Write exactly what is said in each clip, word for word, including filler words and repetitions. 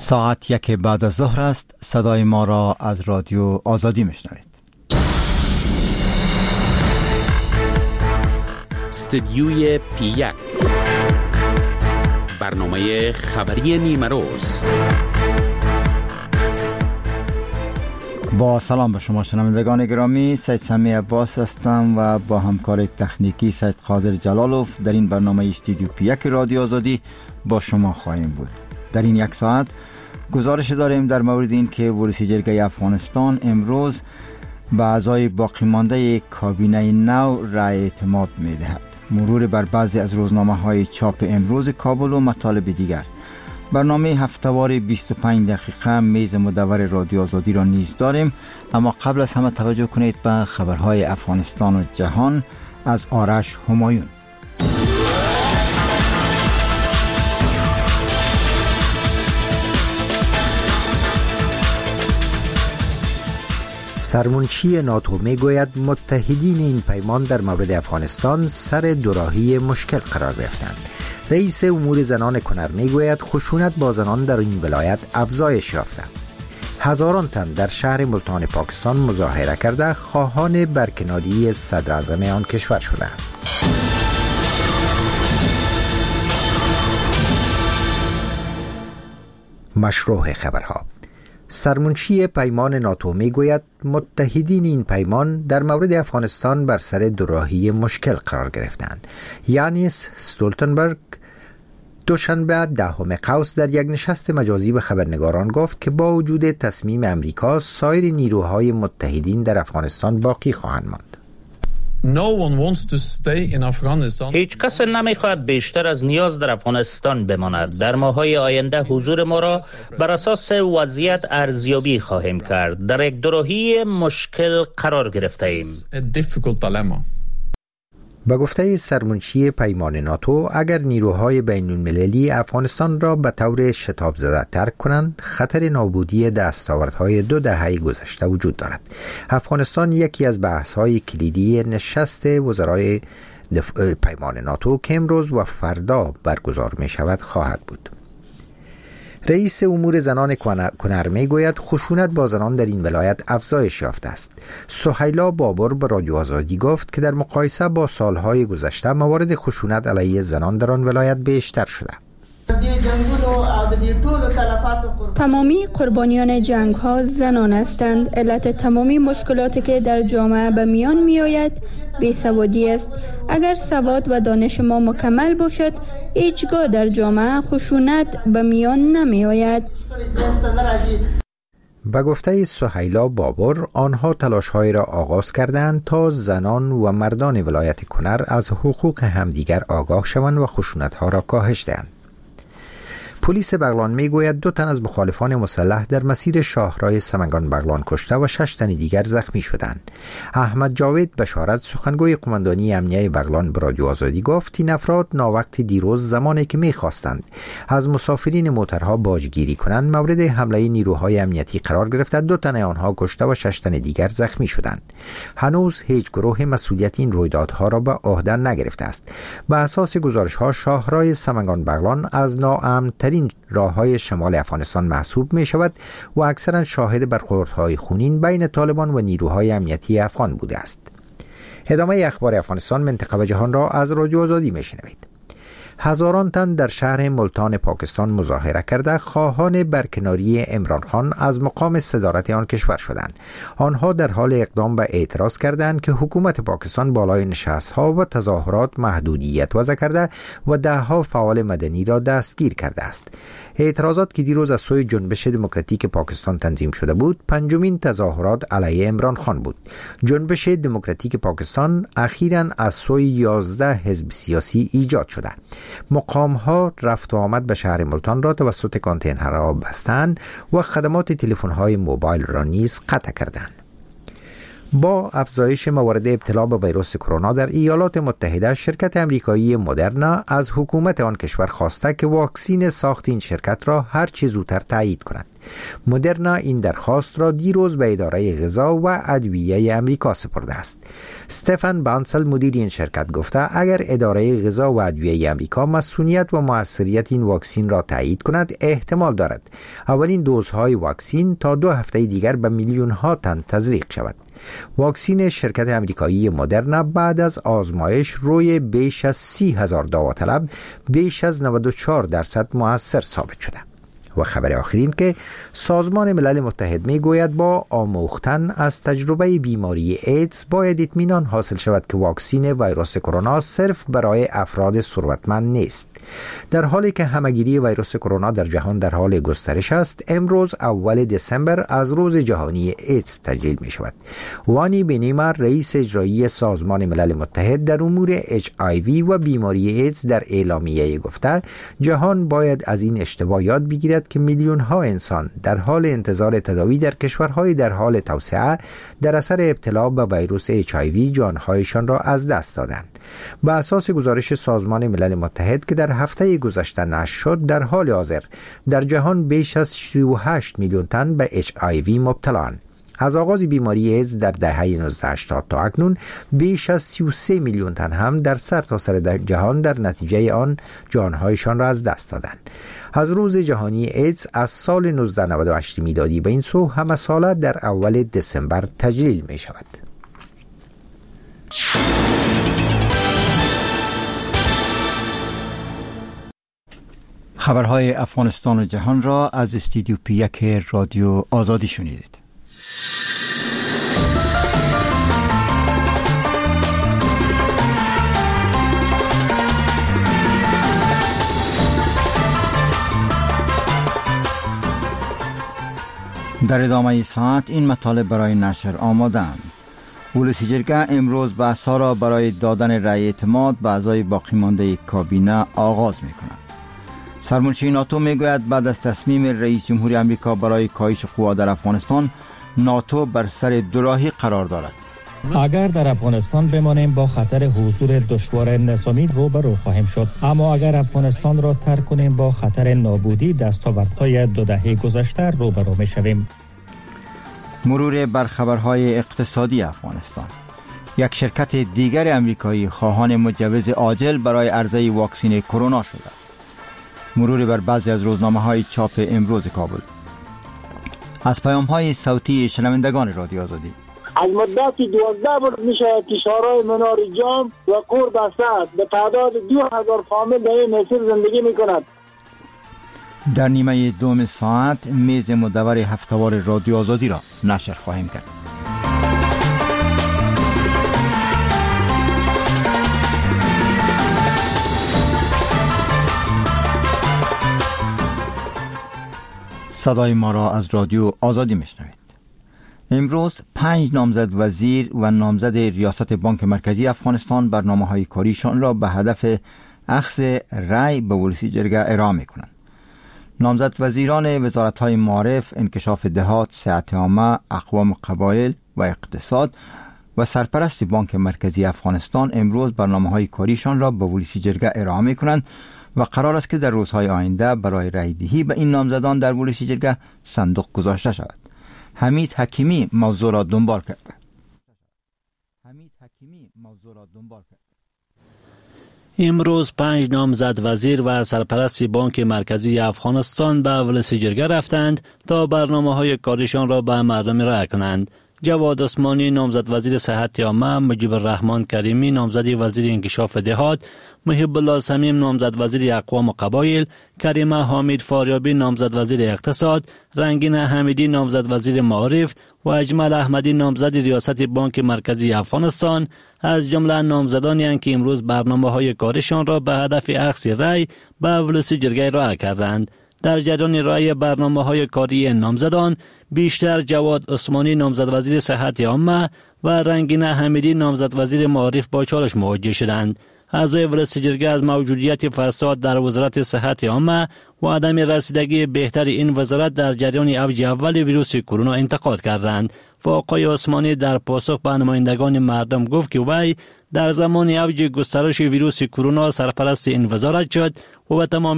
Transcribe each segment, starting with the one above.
ساعت یک بعد از ظهر است. صدای ما را از رادیو آزادی میشنوید. استدیوی پی یک، برنامه خبری نیمه روز. با سلام به شما شنوندگان گرامی، سید سمی عباس هستم و با همکار تکنیکی سید قادر جلالوف در این برنامه استدیو پی یک رادیو آزادی با شما خواهیم بود. در این یک ساعت گزارش داریم در مورد این که ورودی جرگه افغانستان امروز به اعضای باقی مانده کابینه نو رأی اعتماد می دهد. مرور بر بعضی از روزنامه های چاپ امروز کابل و مطالب دیگر. برنامه هفته‌وار بیست و پنج دقیقه میز مدور رادیو آزادی را نیز داریم، اما قبل از همه توجه کنید به خبرهای افغانستان و جهان از آرش همایون. سرمنشی ناتو می گوید متحدین این پیمان در مورد افغانستان سر دوراهی مشکل قرار گرفتند. رئیس امور زنان کنر می گوید خشونت با زنان در این ولایت افزایش یافته. هزاران تن در شهر ملتان پاکستان مظاهره کرده خواهان برکناری صدر اعظم آن کشور شدند. مشروع خبرها. سرمنشی پیمان ناتو می گوید متحدین این پیمان در مورد افغانستان بر سر دوراهی مشکل قرار گرفتند. یانس استولتنبرگ دوشنبه دهم قوس در یک نشست مجازی به خبرنگاران گفت که با وجود تصمیم امریکا سایر نیروهای متحدین در افغانستان باقی خواهند ماند. No one wants to stay in Afghanistan. هیچ کس نمیخواهد بیشتر از نیاز در افغانستان بماند. در ماه‌های آینده حضور ما را بر اساس وضعیت ارزیابی خواهیم کرد. در یک دوراهی مشکل قرار گرفته ایم. با گفته سرمنشی پیمان ناتو، اگر نیروهای بین المللی افغانستان را به طور شتاب زده ترک کنند، خطر نابودی دستاوردهای دو دهه گذشته وجود دارد. افغانستان یکی از بحث‌های کلیدی نشست وزرای پیمان ناتو که امروز و فردا برگزار می شود خواهد بود. رئیس امور زنان کنر می گوید خشونت با زنان در این ولایت افزایش یافته است. سهیلا بابر به رادیو آزادی گفت که در مقایسه با سالهای گذشته موارد خشونت علیه زنان در آن ولایت بیشتر شده. تمامی قربانیان جنگ ها زنان هستند. علت تمامی مشکلاتی که در جامعه به میان می آید بیسوادی است. اگر سواد و دانش ما مکمل باشد، هیچگاه در جامعه خشونت به میان نمی آید. به گفته سهیلا بابر، آنها تلاش‌هایی را آغاز کردند تا زنان و مردان ولایت کنر از حقوق همدیگر آگاه شوند و خشونت‌ها را کاهش دهند. پلیس بغلان می گوید دو تن از مخالفان مسلح در مسیر شاهراه سمنگان بغلان کشته و شش تن دیگر زخمی شدند. احمد جاوید بشارت، سخنگوی قماندانی امنیه بغلان، به رادیو آزادی گفت این افراد ناوقت دیروز زمانی که می خواستند از مسافرین موترها باجگیری کنند مورد حمله نیروهای امنیتی قرار گرفته. دو تن آنها کشته و شش تن دیگر زخمی شدند. هنوز هیچ گروه مسئولیت این رویدادها را به عهده نگرفته است. به اساس گزارش‌ها شاهراه سمنگان بغلان از ناامن این راه‌های شمال افغانستان محسوب می شود و اکثرا شاهد برخوردهای خونین بین طالبان و نیروهای امنیتی افغان بوده است. ادامه اخبار افغانستان، منطقه و جهان را از رادیو آزادی می شنوید. هزاران تن در شهر ملتان پاکستان مظاهره کرده خواهان برکناری عمران خان از مقام صدارت آن کشور شدند. آنها در حال اقدام به اعتراض کردند که حکومت پاکستان بالای نشست‌ها و تظاهرات محدودیت وضع کرده و ده‌ها فعال مدنی را دستگیر کرده است. اعتراضات که دیروز از سوی جنبش دموکراتیک پاکستان تنظیم شده بود، پنجمین تظاهرات علیه عمران خان بود. جنبش دموکراتیک پاکستان اخیراً از سوی یازده حزب سیاسی ایجاد شده. مقام ها رفت و آمد به شهر ملتان را توسط کانتینرها بستند و خدمات تلفن های موبایل را نیز قطع کردند. با افزایش موارد ابتلا به ویروس کرونا در ایالات متحده، شرکت امریکایی مدرنا از حکومت آن کشور خواسته که واکسین ساخت این شرکت را هر چه زودتر تایید کند. مدرنا این درخواست را دیروز به اداره غذا و ادویه امریکا سپرده است. استفن بانسل مدیر این شرکت گفته اگر اداره غذا و ادویه امریکا مسئولیت و موثریت این واکسین را تایید کند، احتمال دارد اولین دوزهای واکسین تا دو هفته دیگر به میلیون ها تن تزریق شود. واکسین شرکت امریکایی مدرنا بعد از آزمایش روی بیش از سی هزار داوطلب بیش از نود و چهار درصد مؤثر ثابت شده. و خبر آخرین که سازمان ملل متحد می گوید با آموختن از تجربه بیماری ایدز باید اطمینان حاصل شود که واکسین ویروس کرونا صرف برای افراد ثروتمند نیست. در حالی که همهگیری ویروس کرونا در جهان در حال گسترش است، امروز اول دسامبر از روز جهانی ایدز تجلیل می شود. وانی بنیمر رئیس اجرایی سازمان ملل متحد در امور اچ آی وی و بیماری ایدز در اعلامیه گفته جهان باید از این اشتباه یاد بگیرد که میلیون ها انسان در حال انتظار تداوی در کشورهای در حال توسعه در اثر ابتلا به ویروس اچ آی وی جانهایشان را از دست دادند. به اساس گزارش سازمان ملل متحد که در هفته گذشته نشر شد، در حال حاضر در جهان بیش از سی و هشت میلیون تن به اچ آی وی مبتلاند. از آغاز بیماری ایدز در دهه نوزده هشتاد تا اکنون بیش از سی و سه میلیون تن هم در سرتاسر سر جهان در نتیجه آن جانهایشان را از دست دادند. از روز جهانی ایدز از سال نوزده نود و هشت میلادی به این سو همه ساله در اول دسامبر تجلیل می شود. خبرهای افغانستان و جهان را از استودیو پی یک رادیو آزادی شنیدید. در ادامه ساعت این مطالب برای نشر آماده‌اند. ولسی جرگه امروز بحث‌ها را برای دادن رأی اعتماد به اعضای باقی مانده کابینه آغاز می‌کند. سرمنشی ناتو میگوید بعد از تصمیم رئیس جمهوری آمریکا برای کاهش قوا در افغانستان، ناتو بر سر دوراهی قرار دارد. اگر در افغانستان بمانیم با خطر حضور دشوار نظامی روبرو خواهیم شد، اما اگر افغانستان را ترک کنیم با خطر نابودی دستاوردهای دو دهه گذشته روبرو میشویم. مرور بر خبرهای اقتصادی افغانستان. یک شرکت دیگر امریکایی خواهان مجوز عاجل برای عرضه واکسن کرونا شده است. مرور بر بعضی از روزنامه‌های چاپ امروز کابل. از پیام‌های صوتی شنوندگان رادیو آزادی. از مدت دوازده بار میشه که شهرهای منار جام و کور بسته به تعداد دو هزار فامیل در این مسیر زندگی میکند. در نیمه دوم ساعت میز مدور هفته‌وار رادیو آزادی را نشر خواهیم کرد. صدای ما را از رادیو آزادی میشنوید. امروز پنج نامزد وزیر و نامزد ریاست بانک مرکزی افغانستان برنامه‌های کاریشان را به هدف اخذ رأی به ولسی جرگه ارائه می‌کنند. نامزد وزیران وزارت‌های معارف، انکشاف دهات، صحت عامه، اقوام قبایل و اقتصاد و سرپرست بانک مرکزی افغانستان امروز برنامه‌های کاریشان را به ولسی جرگه ارائه می‌کنند و قرار است که در روزهای آینده برای رأی دهی به این نامزدان در ولسی جرگه صندوق گذاشته شود. حمید حکیمی موضوع را دنبال کرده. حمید حکیمی موضوع را دنبال کرده. امروز پنج نامزد وزیر و سرپرست بانک مرکزی افغانستان به ولسی جرگه رفتند تا برنامه‌های کاریشان را به مردم ارائه کنند. جواد عثمانی نامزد وزیر صحت عامه، مجیب الرحمن کریمی نامزد وزیر انکشاف دهات، محب الله صمیم نامزد وزیر اقوام و قبایل، کریمه حامد فاریابی نامزد وزیر اقتصاد، رنگین حمیدی نامزد وزیر معارف و اجمل احمدی نامزد ریاست بانک مرکزی افغانستان از جمله نامزدانی هستند که امروز برنامه‌های کارشان را به هدف اخذ رأی به ولسی جرگه ارائه کردند. در جریان رأی برنامه‌های کاری نامزدان بیشتر جواد عثمانی نامزد وزیر صحت عامه و رنگین حمیدی نامزد وزیر معارف با چالش مواجه شدند. اعضای ولس جرگه از موجودیت فساد در وزارت صحت عامه و عدم رسیدگی بهتر این وزارت در جریان اوج اول ویروس کرونا انتقاد کردند. و آقای عثمانی در پاسخ به نمایندگان مردم گفت که وی در زمان اوج گسترش ویروس کرونا سرپرست این وزارت شد و به تمام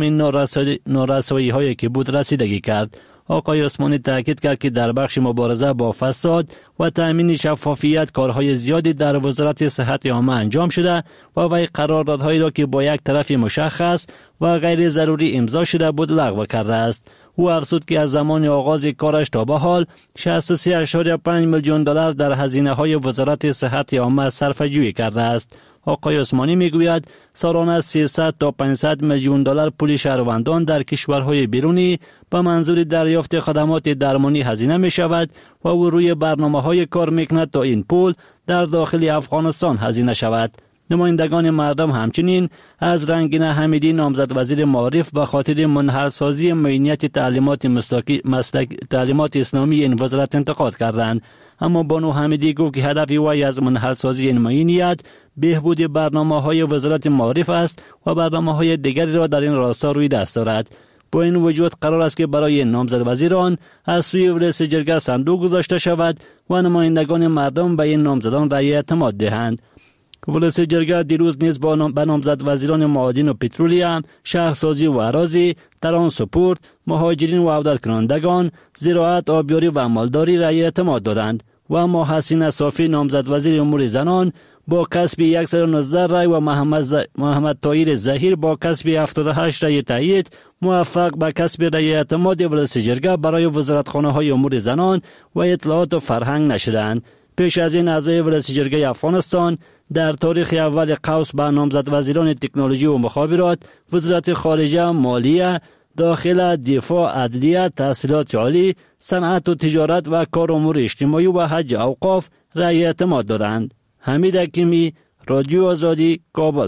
نارسایی هایی که بود رسیدگی کرد. آقای عثمانی تاکید کرد که در بخش مبارزه با فساد و تأمین شفافیت کارهای زیادی در وزارت صحت عامه انجام شده و وی قراردادهایی را که با یک طرف مشخص و غیر ضروری امضا شده بود لغو کرده است. او افزود که از زمان آغاز کارش تا به حال شصت و سه ممیز پنج میلیون دلار در هزینه های وزارت صحت عامه صرفه‌جویی کرده است. آقای عثمانی میگوید سالانه سیصد تا پانصد میلیون دلار پول شهروندان در کشورهای بیرونی به منظور دریافت خدمات درمانی هزینه می شود و او روی برنامه‌های کار میکند تا این پول در داخل افغانستان هزینه شود. نمایندگان مردم همچنین از رنگین حمیدی نامزد وزیر معارف به خاطر منحل‌سازی معینیت تعلیمات مسلک تعلیمات اسلامی این وزارت انتقاد کردند، اما بانو حمیدی گفت که هدف وی از منحل‌سازی این معینیت بهبود برنامه‌های وزارت معارف است و برنامه‌های دیگری را در این راستا روی دست دارد. با این وجود قرار است که برای نامزد وزیران از سوی ولس جرگه صندوق گذاشته شود و نمایندگان مردم به این نامزدان رأی اعتماد دهند. ولس جرگه دیروز نیز با نامزد وزیران معادن و پترولیم، شهرسازی و اراضی، ترانسپورت، مهاجرین و عودت کنندگان، زراعت، آبیاری و مالداری رأی اعتماد دادند و اما حسین صافی نامزد وزیر امور زنان با کسب صد و نوزده رأی و محمد, ز... محمد طاهر ظهیر با کسب هفتاد و هشت رأی تایید موفق به کسب رأی اعتماد ولس جرگه برای وزارتخانه های امور زنان و اطلاعات و فرهنگ نشدند. پیش از این اعضای ولس جرگه افغانستان در تاریخ اول قوس به نامزد وزیران تکنولوژی و مخابرات، وزارت خارجه، مالیه، داخله، دفاع، عدلیه، تحصیلات عالی، صنعت و تجارت و کار امور اجتماعی و حج اوقاف رأی اعتماد دادند. حمید حکیمی، رادیو آزادی، کابل.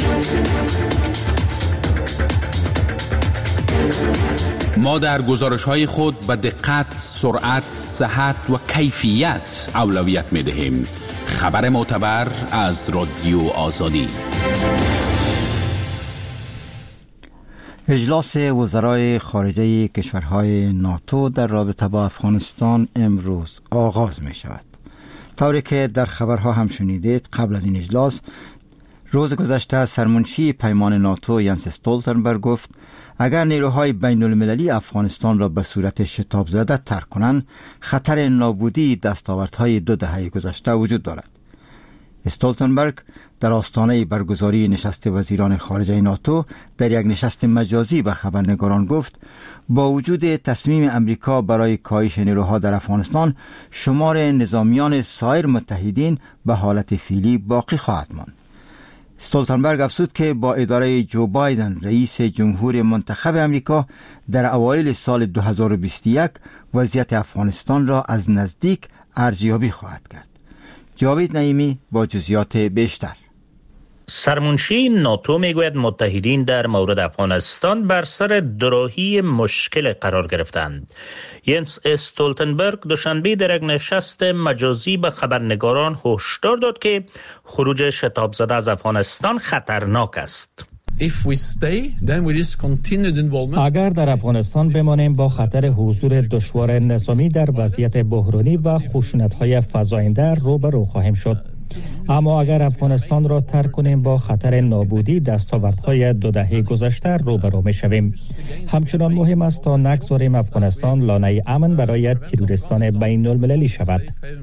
ما در گزارش‌های خود به دقت، سرعت، صحت و کیفیت اولویت می‌دهیم. خبر معتبر از رادیو آزادی. اجلاس وزرای خارجه کشورهای ناتو در رابطه با افغانستان امروز آغاز می شود. طوری که در خبرها هم شنیدید، قبل از این اجلاس روز گذشته سرمنشی پیمان ناتو ینس استولتنبرگ گفت اگر نیروهای بین المللی افغانستان را به صورت شتاب زده ترک کنند، خطر نابودی دستاوردهای دو دهه گذشته وجود دارد. استولتنبرگ در آستانه برگزاری نشست وزیران خارجه ناتو در یک نشست مجازی به خبرنگاران گفت با وجود تصمیم امریکا برای کاهش نیروها در افغانستان، شمار نظامیان سایر متحدین به حالت فعلی باقی خواهد ماند. استولتنبرگ افزود که با اداره جو بایدن رئیس جمهور منتخب امریکا در اوایل سال دو هزار و بیست و یک وضعیت افغانستان را از نزدیک ارزیابی خواهد کرد. جاوید نعیمی با جزئیات بیشتر. سرمنشی ناتو میگوید متحدین در مورد افغانستان بر سر دوراهی مشکل قرار گرفتند. ینس استولتنبرگ دوشنبه در یک نشست مجازی به خبرنگاران هشدار داد که خروج شتاب زده از افغانستان خطرناک است. If we stay, then we risk continued involvement. اگر در افغانستان بمانیم با خطر حضور دشوار نظامی در وضعیت بحرانی و خشونت‌های فزاینده روبرو خواهیم شد. اما اگر افغانستان را ترک کنیم با خطر نابودی دستاوردهای دو دهه گذشته روبرو می‌شویم. همچنان مهم است تا نگذاریم افغانستان لانه امن برای تروریستان بین المللی شود.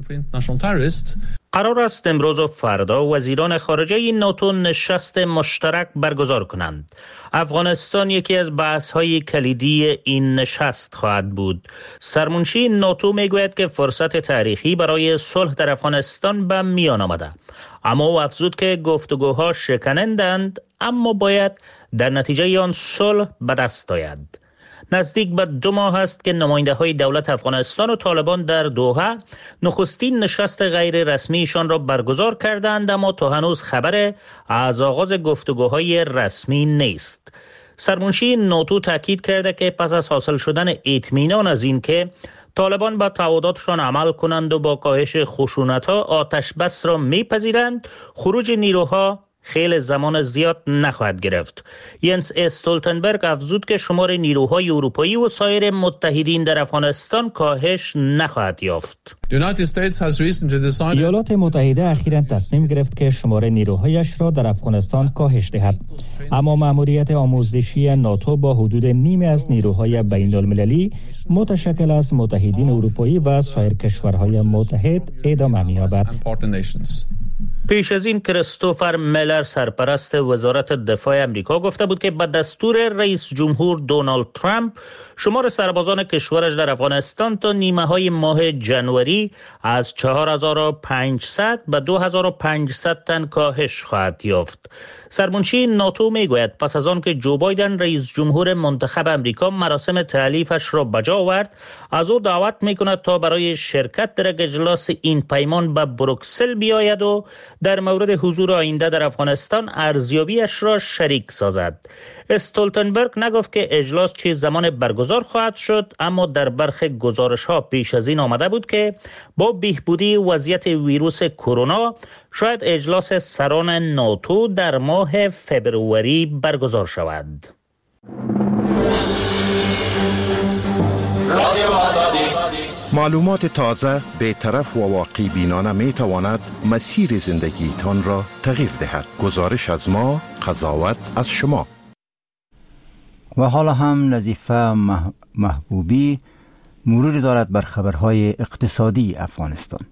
قرار است امروز و فردا وزیران خارجه ناتو نشست مشترک برگزار کنند. افغانستان یکی از بحث‌های کلیدی این نشست خواهد بود. سرمنشی ناتو میگوید که فرصت تاریخی برای صلح در افغانستان به میان آمده، اما او افزود که گفتگوها شکنندند، اما باید در نتیجه آن صلح به دست آید. نزدیک به دو ماه است که نماینده های دولت افغانستان و طالبان در دوحه نخستین نشست غیر رسمیشان را برگزار کردند، اما تا هنوز خبر از آغاز گفتگوهای رسمی نیست. سرمنشی ناتو تاکید کرده که پس از حاصل شدن اطمینان از این که طالبان با تعهداتشان عمل کنند و با کاهش خشونت‌ها آتش بس را میپذیرند، خروج نیروها خیلی زمان زیاد نخواهد گرفت. ینس استولتنبرگ افزود که شمار نیروهای اروپایی و سایر متحدین در افغانستان کاهش نخواهد یافت. ایالات متحده اخیراً تصمیم گرفت که شمار نیروهایش را در افغانستان کاهش دهد، اما مأموریت آموزشی ناتو با حدود نیمی از نیروهای بین المللی متشکل از متحدین اروپایی و سایر کشورهای متحد ادامه می‌یابد. پیش از این کریستوفر میلر سرپرست وزارت دفاع امریکا گفته بود که به دستور رئیس جمهور دونالد ترامپ شمار سربازان کشورش در افغانستان تا نیمه های ماه جنوری از چهار هزار و پانصد به دو هزار و پانصد تن کاهش خواهد یافت. سرمنشی ناتو میگوید پس از آن که جو بایدن رئیس جمهور منتخب امریکا مراسم تألیفش را بجا آورد، از او دعوت میکند تا برای شرکت در اجلاس این پیمان به بروکسل بیاید و در مورد حضور آینده در افغانستان ارزیابیش را شریک سازد. استولتنبرگ نگفت که اجلاس چه زمان برگزار خواهد شد، اما در برخی گزارش‌ها پیش از این آمده بود که با بهبودی وضعیت ویروس کرونا شاید اجلاس سران ناتو در ماه فبروری برگزار شود. معلومات تازه، بی‌طرف و واقعی بینانه می تواند مسیر زندگی تان را تغییر دهد. گزارش از ما، قضاوت از شما. و حالا هم نظیفه محبوبی مروری دارد بر خبرهای اقتصادی افغانستان.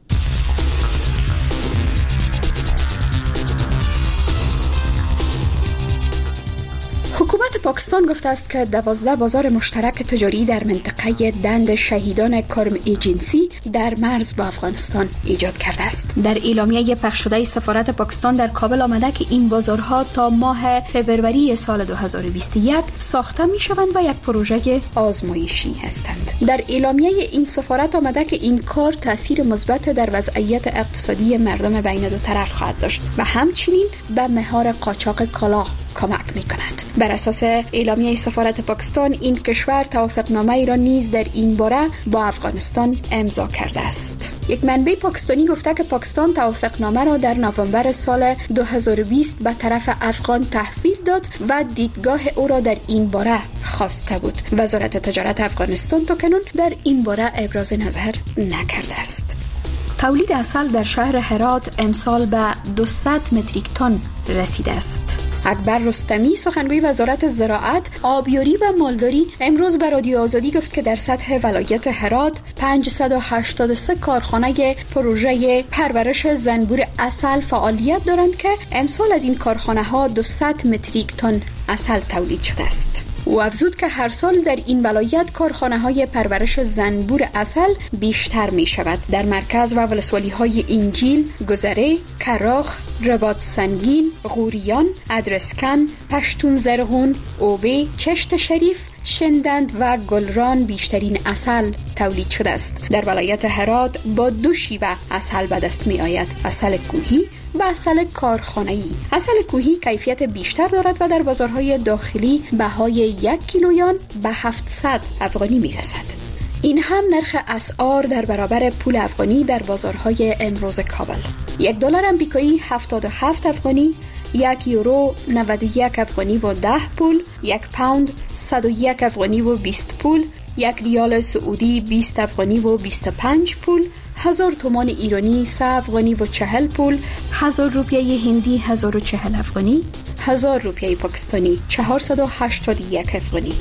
حکومت پاکستان گفته است که دوازده بازار مشترک تجاری در منطقه دند شهیدان کرم ایجنسی در مرز با افغانستان ایجاد کرده است. در اعلامیه پخش شده سفارت پاکستان در کابل آمده که این بازارها تا ماه فبروری سال دو هزار و بیست و یک ساخته می شوند و یک پروژه آزمایشی هستند. در اعلامیه این سفارت آمده که این کار تاثیر مثبت در وضعیت اقتصادی مردم بین دو طرف خواهد داشت و همچنین به مهار قاچاق کالا کمک می کند. بر اساس اعلامیه سفارت پاکستان این کشور توافقنامه ای را نیز در این باره با افغانستان امضا کرده است. یک منبع پاکستانی گفته که پاکستان توافقنامه را در نوامبر سال دو هزار و بیست به طرف افغان تحویل داد و دیدگاه او را در این باره خواسته بود. وزارت تجارت افغانستان تاکنون در این باره ابراز نظر نکرده است. تولید عسل در شهر هرات امسال به دویست متریک تن رسیده است. اکبر رستمی سخنگوی وزارت زراعت، آبیاری و مالداری امروز به رادیو آزادی گفت که در سطح ولایت هرات پانصد و هشتاد و سه کارخانه پروژه پرورش زنبور عسل فعالیت دارند که امسال از این کارخانه ها دویست متریک تن عسل تولید شده است. او افزود که هر سال در این ولایت کارخانه های پرورش زنبور عسل بیشتر می شود. در مرکز و ولسوالی های انجیل، گذره، کراخ، رباط سنگین، غوریان، ادرسکن، پشتون زرغون، اوبه، چشت شریف، شندند و گلران بیشترین عسل تولید شده است. در ولایت هرات با دو شیوه عسل به دست می آید: عسل کوهی و عسل کارخانه‌ای. عسل کوهی کیفیت بیشتر دارد و در بازارهای داخلی بهای یک کیلویان به هفتصد افغانی می رسد. این هم نرخ اسعار در برابر پول افغانی در بازارهای امروز کابل. یک دلار آمریکایی هفتاد و هفت افغانی، یک یورو نود و یک افغانی و ده پول، یک پوند صد و یک افغانی و بیست پول، یک ریال سعودی بیست افغانی و بیست و پنج پول، هزار تومان ایرانی سه افغانی و چهل پول، هزار روپیه هندی هزار و چهل افغانی، هزار روپیه پاکستانی چهارصد و هشتاد و یک افغانی.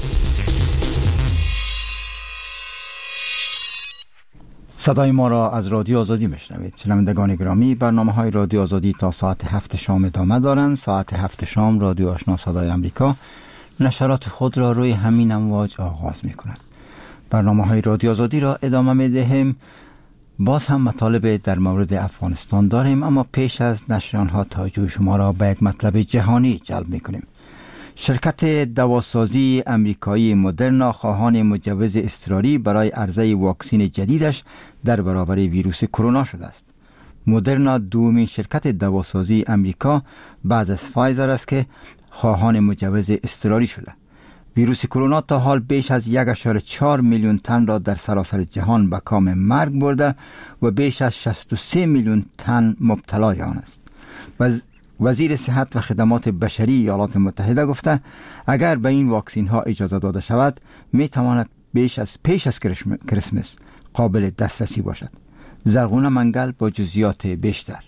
صدای ما را از رادیو آزادی میشنوید. شنوندگان گرامی، برنامه های رادیو آزادی تا ساعت هفت شام ادامه دارند. ساعت هفت شام رادیو آشنا صدای امریکا نشرات خود را روی همین امواج آغاز می کند. برنامه های رادیو آزادی را ادامه می دهیم. باز هم مطالب در مورد افغانستان داریم، اما پیش از نشر آنها توجه شما را به یک مطلب جهانی جلب می کنیم. شرکت دواسازی امریکایی مدرنا خواهان مجوز اضطراری برای عرضه واکسن جدیدش در برابر ویروس کرونا شده است. مدرنا دومین شرکت دواسازی امریکا بعد از فایزر است که خواهان مجوز اضطراری شده. ویروس کرونا تا حال بیش از یک و چهار میلیون تن را در سراسر جهان به کام مرگ برده و بیش از شصت و سه میلیون تن مبتلای آن است. و وزیر صحت و خدمات بشری ایالات متحده گفته اگر به این واکسین ها اجازه داده شود می تواند بیش از پیش از کریسمس قابل دسترسی باشد. زرغونه منگل با جزئیات بیشتر.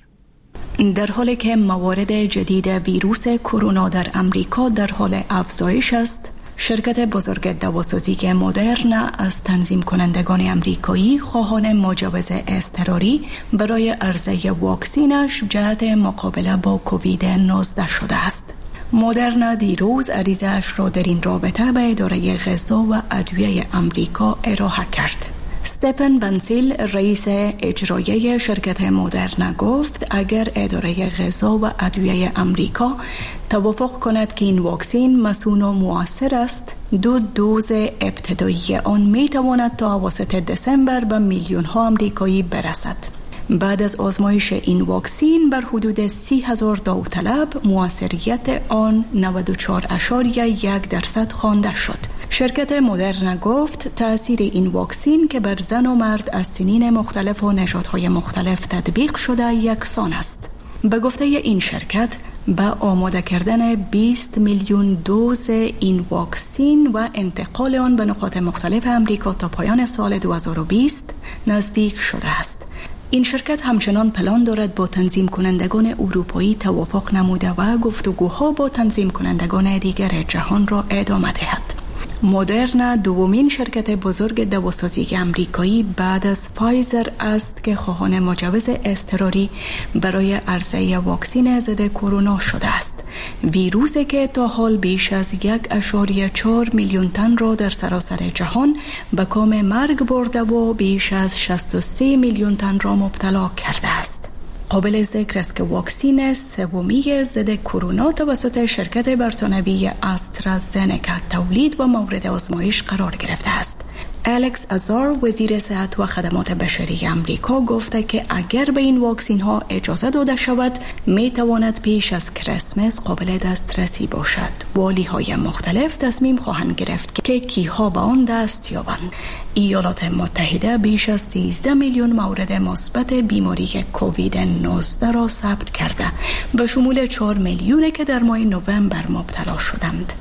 در حالی که موارد جدید ویروس کرونا در امریکا در حال افزایش است، شرکت بزرگ دواسازی مدرن از تنظیم کنندگان امریکایی خواهان مجوز اضطراری برای عرضه واکسینش جهت مقابله با کووید نوزده شده است. مدرن دیروز عریضه‌اش را در این رابطه به اداره غذا و ادویه امریکا ارائه کرد. استفن بنسیل رئیس اجرایی شرکت مدرن گفت اگر اداره غذا و ادویه امریکا توافق کند که این واکسین مسئول و مؤثر است، دو دوز ابتدایی آن می تواند تا اواسط دسامبر به میلیون ها امریکایی برسد. بعد از آزمایش این واکسین بر حدود سی هزار داوطلب مؤثریت آن نود و چهار اشاریه یک درصد خوانده شد. شرکت مدرن گفت تأثیر این واکسین که بر زن و مرد از سنین مختلف و نژادهای مختلف تطبیق شده یکسان است. به گفته این شرکت با آماده کردن بیست میلیون دوز این واکسین و انتقال آن به نقاط مختلف امریکا تا پایان سال دو هزار و بیست نزدیک شده است. این شرکت همچنان پلان دارد با تنظیم کنندگان اروپایی توافق نموده و گفتگوها با تنظیم کنندگان دیگر جهان را ادامه دهد. مدرن دومین شرکت بزرگ دواسازی امریکایی بعد از فایزر است که خواهان مجوز اضطراری برای عرضه واکسن ضد کرونا شده است. ویروسی که تا حال بیش از یک اشاریه چهار میلیون تن را در سراسر جهان به کام مرگ برده و بیش از شصت و سه میلیون تن را مبتلا کرده است. قابل ذکر است که واکسن سومی ضد کرونا توسط شرکت بریتانیایی استرازنکا تولید و مورد آزمایش قرار گرفته است. الکس ازار وزیر صحت و خدمات بشری امریکا گفته که اگر به این واکسین ها اجازه داده شود می تواند پیش از کریسمس قابل دسترسی باشد. والی های مختلف تصمیم خواهند گرفت که کیها به آن دست یابند. ایالات متحده بیش از سیزده میلیون مورد مثبت بیماری کووید نوزده را ثبت کرده، به شمول چهار میلیون که در ماه نوامبر مبتلا شدند.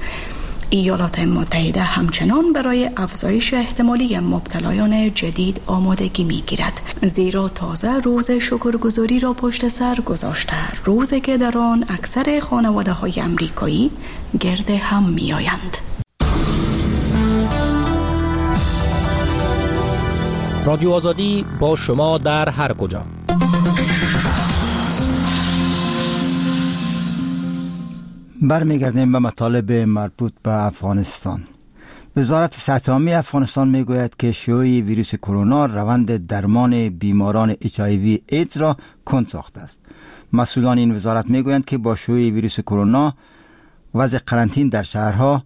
ایالات متحده همچنان برای افزایش احتمالی مبتلایان جدید آمادگی می‌گیرد، زیرا تازه روز شکرگزاری را پشت سر گذاشته، روزی که در آن اکثر خانواده‌های آمریکایی گرد هم می‌آیند. رادیو آزادی با شما در هر کجا. برمیگردیم به مطالب مربوط به افغانستان. وزارت صحت عامه افغانستان میگوید که شیوع ویروس کرونا روند درمان بیماران اچ آی وی ایدز را کند ساخته است. مسئولان این وزارت میگویند که با شیوع ویروس کرونا وضع قرنطین در شهرها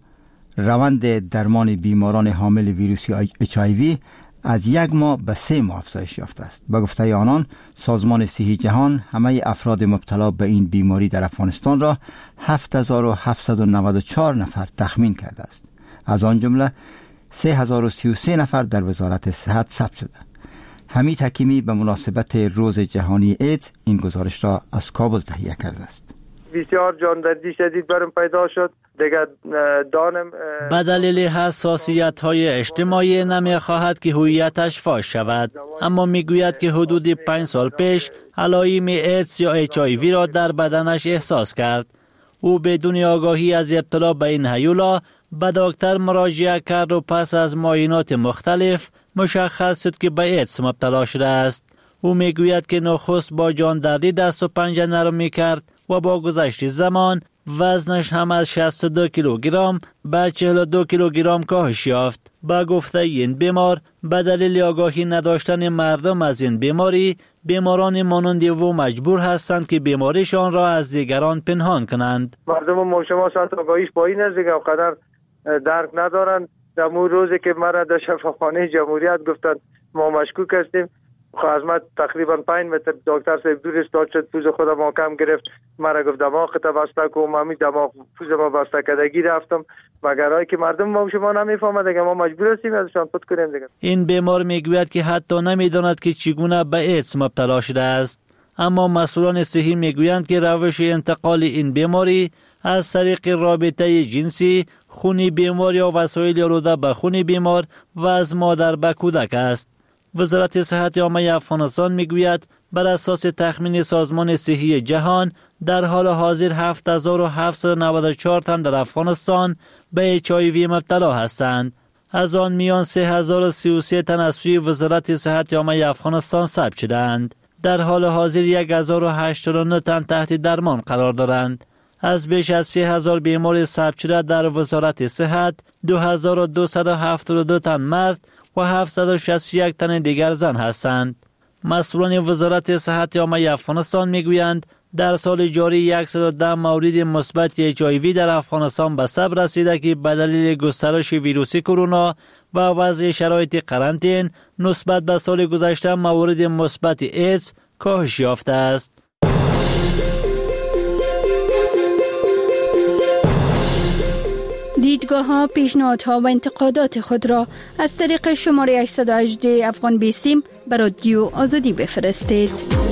روند درمان بیماران حامل ویروس اچ آی وی از یک ماه به سه ماه افزایش یافته است. به گفته آنان سازمان صحی جهان همه افراد مبتلا به این بیماری در افغانستان را هفت هزار و هفتصد و نود و چهار نفر تخمین کرده است. از آن جمله سه هزار و سی و سه نفر در وزارت صحت ثبت شده. حمید حکیمی به مناسبت روز جهانی ایدز این گزارش را از کابل تهیه کرده است. بسیار جاندردی شدید برم پیدا شد. دیگر دانم به دلیل حساسیت های اجتماعی نمی خواهد که هویتش فاش شود، اما می گوید که حدود پنج سال پیش علائم ایدز یا اچ آی وی را در بدنش احساس کرد. او بدون آگاهی از ابتلا به این هیولا به دکتر مراجعه کرد و پس از معاینات مختلف مشخص شد که به ایدز مبتلا شده است. او می گوید که نخست با جاندردی دست و پنجه نرم می کرد و با گذشت زمان وزنش هم از شصت و دو کیلوگرم به چهل و دو کیلوگرم کاهش یافت. با گفته این بیمار به دلیل آگاهی نداشتن مردم از این بیماری، بیماران مانند او مجبور هستند که بیماریشان را از دیگران پنهان کنند. مردم ما شما ساعت آگاهیش پایین است دیگه، قدر درک ندارن. در اون روزی که مرا در شفاخانه جمهوریت گفتن ما مشکوک هستیم، خدمت تقریبا پنج متر دکتر صاحب دور استاد شد، پوز خودم محکم گرفت، مرا گفت دماغ تا بسته کو، همین دماغ پوز ما بسته کردگی رفتم. مگر هایی که مردم ما شما نمیفهمند دیگه، ما مجبور هستیم ازشان پد کنیم دیگه. این بیمار میگوید که حتی نمیداند که چگونه به ایدز مبتلا شده است. اما مسئولان صحی میگویند که روش انتقال این بیماری از طریق رابطه جنسی، خون بیمار یا وسایل آلوده به خون بیمار و از مادر به کودک است. وزارت صحت عامه افغانستان میگوید بر اساس تخمین سازمان صحی جهان در حال حاضر هفت هزار و هفتصد و نود و چهار تن در افغانستان به اچ آی وی مبتلا هستند. از آن میان سه هزار و سی و سه تن از سوی وزارت صحت عامه افغانستان ثبت شدند. در حال حاضر یک هزار و هشتاد و نه تن تحت درمان قرار دارند. از بیش از سه هزار بیمار ثبت شده در وزارت صحت، دو هزار و دویست و هفتاد و دو تن مرد و هفتصد و شصت و یک تن دیگر زن هستند. مسئولان وزارت صحت عامه افغانستان میگویند در سال جاری صد و ده مورد مثبت اچ آی وی در افغانستان به ثبت رسیده که به دلیل گسترش ویروس کرونا و وضع شرایط قرنطین نسبت به سال گذشته مورد مثبت ایدز کاهش یافته است. دیدگاه ها، پیشنهادها و انتقادات خود را از طریق شماره هشتصد و هجده افغان بیسیم به رادیو آزادی بفرستید.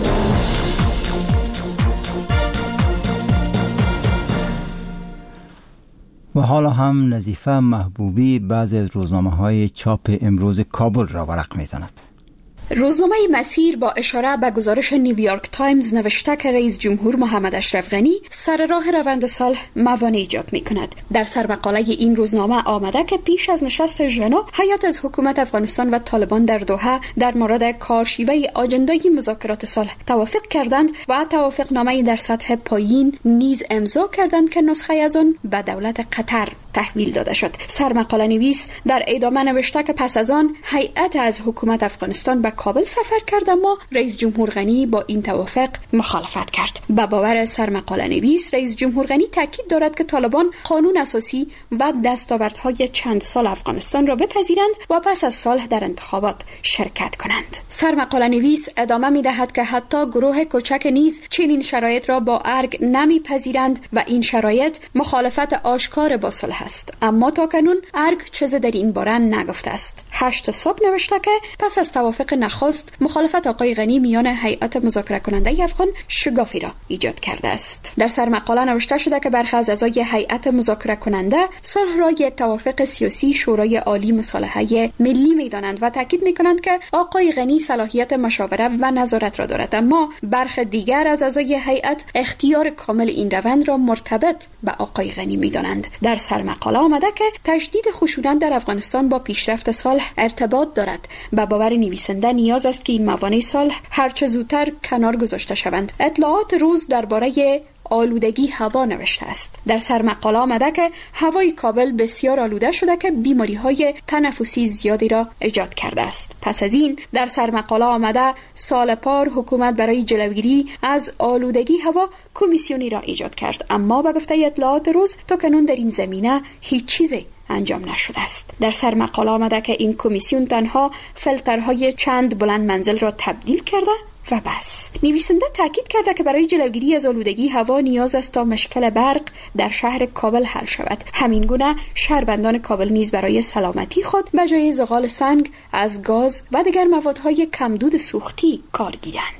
و حالا هم نظیفه محبوبی بعضی از روزنامه های چاپ امروز کابل را ورق می زند. روزنامه مسیر با اشاره به گزارش نیویورک تایمز نوشته که رئیس جمهور محمد اشرف غنی سر راه روند صلح موانع ایجاد می کند. در سرمقاله این روزنامه آمده که پیش از نشست ژنو هیئت از حکومت افغانستان و طالبان در دوحه در مورد کارشیوه آجندای مذاکرات صلح توافق کردند و توافقنامه در سطح پایین نیز امضا کردند که نسخه از آن به دولت قطر تحویل داده شد. سرمقاله نویس در ادامه نوشته که پس از آن هیئت از حکومت افغانستان به کابل سفر کرد، اما رئیس جمهور غنی با این توافق مخالفت کرد. به باور سرمقاله نویس، رئیس جمهور غنی تاکید دارد که طالبان قانون اساسی و دستاوردهای چند سال افغانستان را بپذیرند و پس از صلح در انتخابات شرکت کنند. سرمقاله نویس ادامه می دهد که حتی گروه کوچک نیز چنین شرایط را با ارگ نمیپذیرند و این شرایط مخالفت آشکار با صلح است. اما تاکنون ارگ چیز در این باره نگفته است. هشت صبح نوشته که پس از توافق نخست مخالفت آقای غنی میان هیئت مذاکره کننده افغان شگافی را ایجاد کرده است. در سرمقاله نوشته شده که برخی از اعضای هیئت مذاکره کننده صلح را یک توافق سیاسی شورای عالی مصالحه ملی می‌دانند و تاکید می‌کنند که آقای غنی صلاحیت مشاوره و نظارت را دارد، اما برخی دیگر از اعضای هیئت اختیار کامل این روند را مرتبط به آقای غنی می‌دانند. در سرمقاله آمده که تجدید خشونت در افغانستان با پیشرفت صلح ارتباط دارد. به باور نویسنده نیاز است که این موانع صلح هرچه زودتر کنار گذاشته شوند. اطلاعات روز درباره آلودگی هوا نوشته است. در سرمقاله آمده که هوای کابل بسیار آلوده شده که بیماری‌های تنفسی زیادی را ایجاد کرده است. پس از این در سرمقاله آمده سال پار حکومت برای جلوگیری از آلودگی هوا کمیسیونی را ایجاد کرد، اما به گفته اطلاعات روز تا کنون در این زمینه هیچ چیزی انجام نشده است. در سرمقاله آمده که این کمیسیون تنها فیلترهای چند بلند منزل را تبدیل کرده و بس. نویسنده تاکید کرده که برای جلوگیری از آلودگی هوا نیاز است تا مشکل برق در شهر کابل حل شود. همین گونه شهروندان کابل نیز برای سلامتی خود به جای زغال سنگ از گاز و دیگر موادهای کمدود سوختی کار گیرند.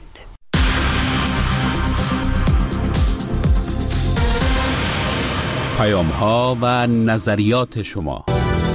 پیام ها و نظریات شما.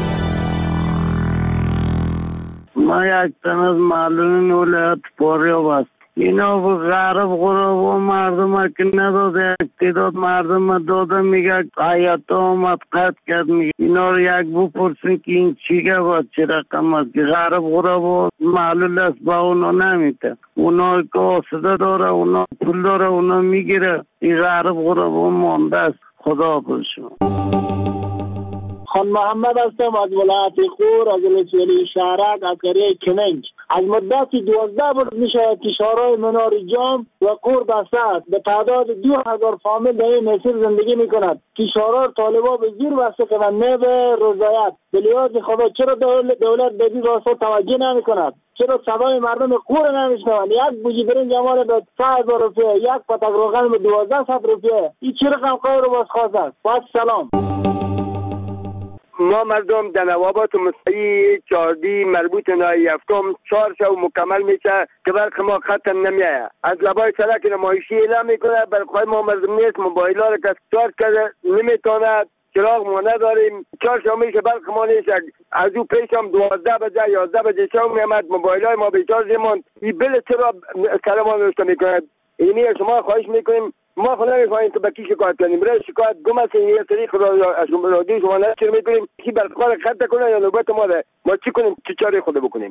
ما یک تن از معلومین ولایت پوریاب است. اینا و غرب غرب و مردم که نداده اقتداد مردم داده میگه آیت آمد قد کرد میگه اینا رو یک بپرسین که این چیگه با چه رقم است که غرب غرب و معلول است با اونا نمیده. اونا که آسده داره اونا پول داره اونا میگیره. این غرب غرب و مانده است. خدا باشم. خان محمد هستم از ولایت خور، از ولسوالی شهرک، از قریه کننج. از مدت دوازده روز میشه که شهرهای منار جام و کور بسته به تعداد دو هزار فامیل در این مسیر زندگی میکند که شهرها طالبا به زیر بسته کنند نه به رضایت. به لحاظ خدا چرا دولت دولت به این راستا توجه نمیکند؟ چرا صدای مردم خور نمیشنوند؟ یک بوجی برنج جمال به سه هزار روپیه، یک پتک روغن به دوازده صد روپیه. این چه رقم کار رو باز خواست است؟ باید سلام. ما مردم در نوابات مستقی چهاردی مربوط نهایی هفتم چهار شو مکمل میشه که برق ما خط نمیایه. از لبای سرک نمایشی اعلام میکنه برقای ما مردم نیست، موبایل ها رو کس چارج کرده نمیتونه، چراغ ما نداریم، چهار شو میشه برق ما نیست. از او پیش هم دوازده بجه یازده بجه شو میامد موبایل های ما بیچارج ماند. این بل چرا سر ما نوشته میکنه؟ اینی شما خواهش میکنیم، ما خود نمیخواهیم که به کی شکایت کنیم، برای شکایت گم است این طریق از رادیو شما نشر میکنیم کی برقرار خط کنه یا نوبت ما ده ما چی کنیم، چه چاره خود بکنیم.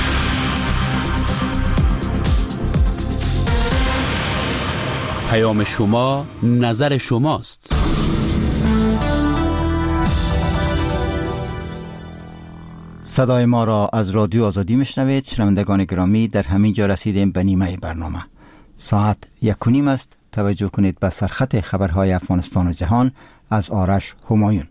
پیام شما نظر شماست. صدای ما را از رادیو آزادی میشنوید. شنوندگان گرامی، در همین جا رسیدیم به نیمه برنامه. ساعت یک و نیم است. توجه کنید به سرخط خبرهای افغانستان و جهان از آرش همایون.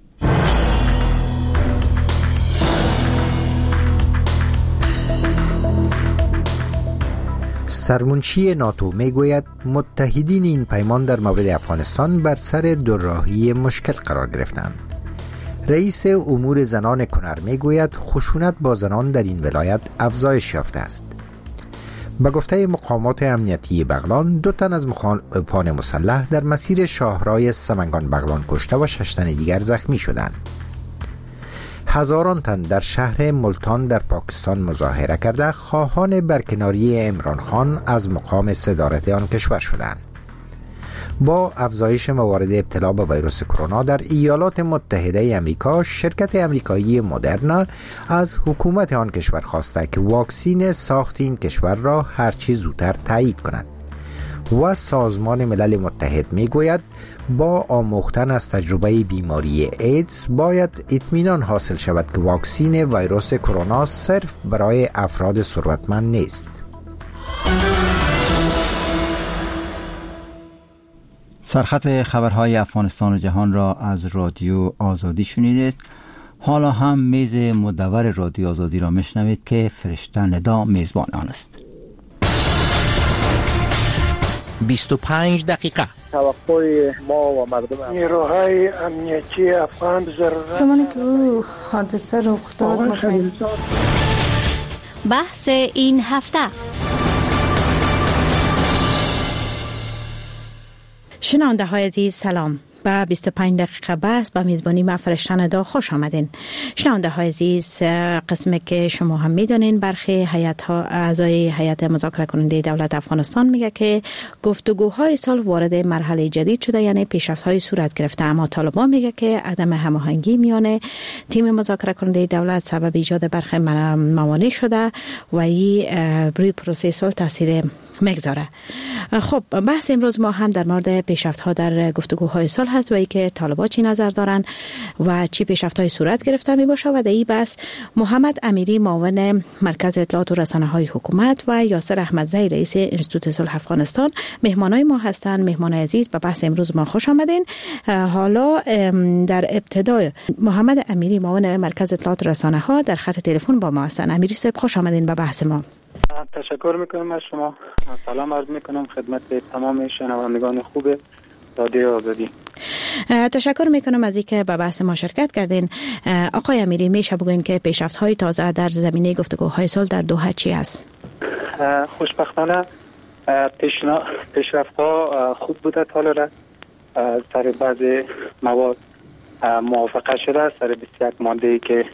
سرمنشی ناتو میگوید متحدین این پیمان در مورد افغانستان بر سر دوراهی مشکل قرار گرفتند. رئیس امور زنان کنر میگوید خشونت با زنان در این ولایت افزایش یافته است. به گفته مقامات امنیتی بغلان، دو تن از مخالفان مسلح در مسیر شاهرای سمنگان بغلان کشته و شش تن دیگر زخمی شدند. هزاران تن در شهر ملتان در پاکستان مظاهره کرده خواهان برکناری عمران خان از مقام صدارت آن کشور شدند. با افزایش موارد ابتلا به ویروس کرونا در ایالات متحده آمریکا، شرکت آمریکایی مدرنا از حکومت آن کشور خواسته که واکسین ساخت این کشور را هرچی زودتر تایید کند و سازمان ملل متحد میگوید با آموختن از تجربه بیماری ایدز باید اطمینان حاصل شود که واکسین ویروس کرونا صرف برای افراد ثروتمند نیست. سرخط خبرهای افغانستان و جهان را از رادیو آزادی شنیدید. حالا هم میز مدور رادیو آزادی را میشنوید که فرشته ندا میزبان آن است. بیست و پنج دقیقه. توقع ما و مردم نیروهای امنیتی افغان ضرورت زمانی که او حادثه رخ داد بحث این هفته. شنونده های عزیز سلام. با بیست و پنج دقیقه بحث با میزبانی من فرشته ندا خوش آمدین. شنونده های عزیز، قسمی که شما هم میدونین برخی هیئت ها اعضای هیئت مذاکره کننده دولت افغانستان میگه که گفتگوهای سال وارد مرحله جدید شده، یعنی پیشرفت های صورت گرفته، اما طالبان میگه که عدم هماهنگی میان تیم مذاکره کننده دولت سبب ایجاد برخی موانع شده و این روی پروسه صلح تاثیر میگذاره. خب بحث امروز ما هم در مورد پیشرفت ها در گفتگوهای صلح هست و ای که طالبان چی نظر دارن و چی پیشرفت های صورت گرفته می باشه. و در این بحث محمد امیری معاون مرکز اطلاعات و رسانه های حکومت و یاسر احمدزی رئیس انستیتوت صلح افغانستان مهمانای ما هستند. مهمان عزیز، به بحث امروز ما خوش آمدین. حالا در ابتدای محمد امیری معاون مرکز اطلاعات و رسانه ها در خط تلفن با ما هستند. امیری صاحب خوش آمدین به بحث ما. تشکر میکنم از شما. سلام عرض میکنم خدمت تمام شنوندگان خوب رادیو آزادی. تشکر میکنم از اینکه به بحث ما شرکت کردین. آقای امیری، میشه بگوین که پیشرفت های تازه در زمینه گفتگوهای صلح در دوحه چی است؟ خوشبختانه پیشرفت ها خوب بوده. تا سر بعضی مواد موافقه شده، سر بیست و یک ماده که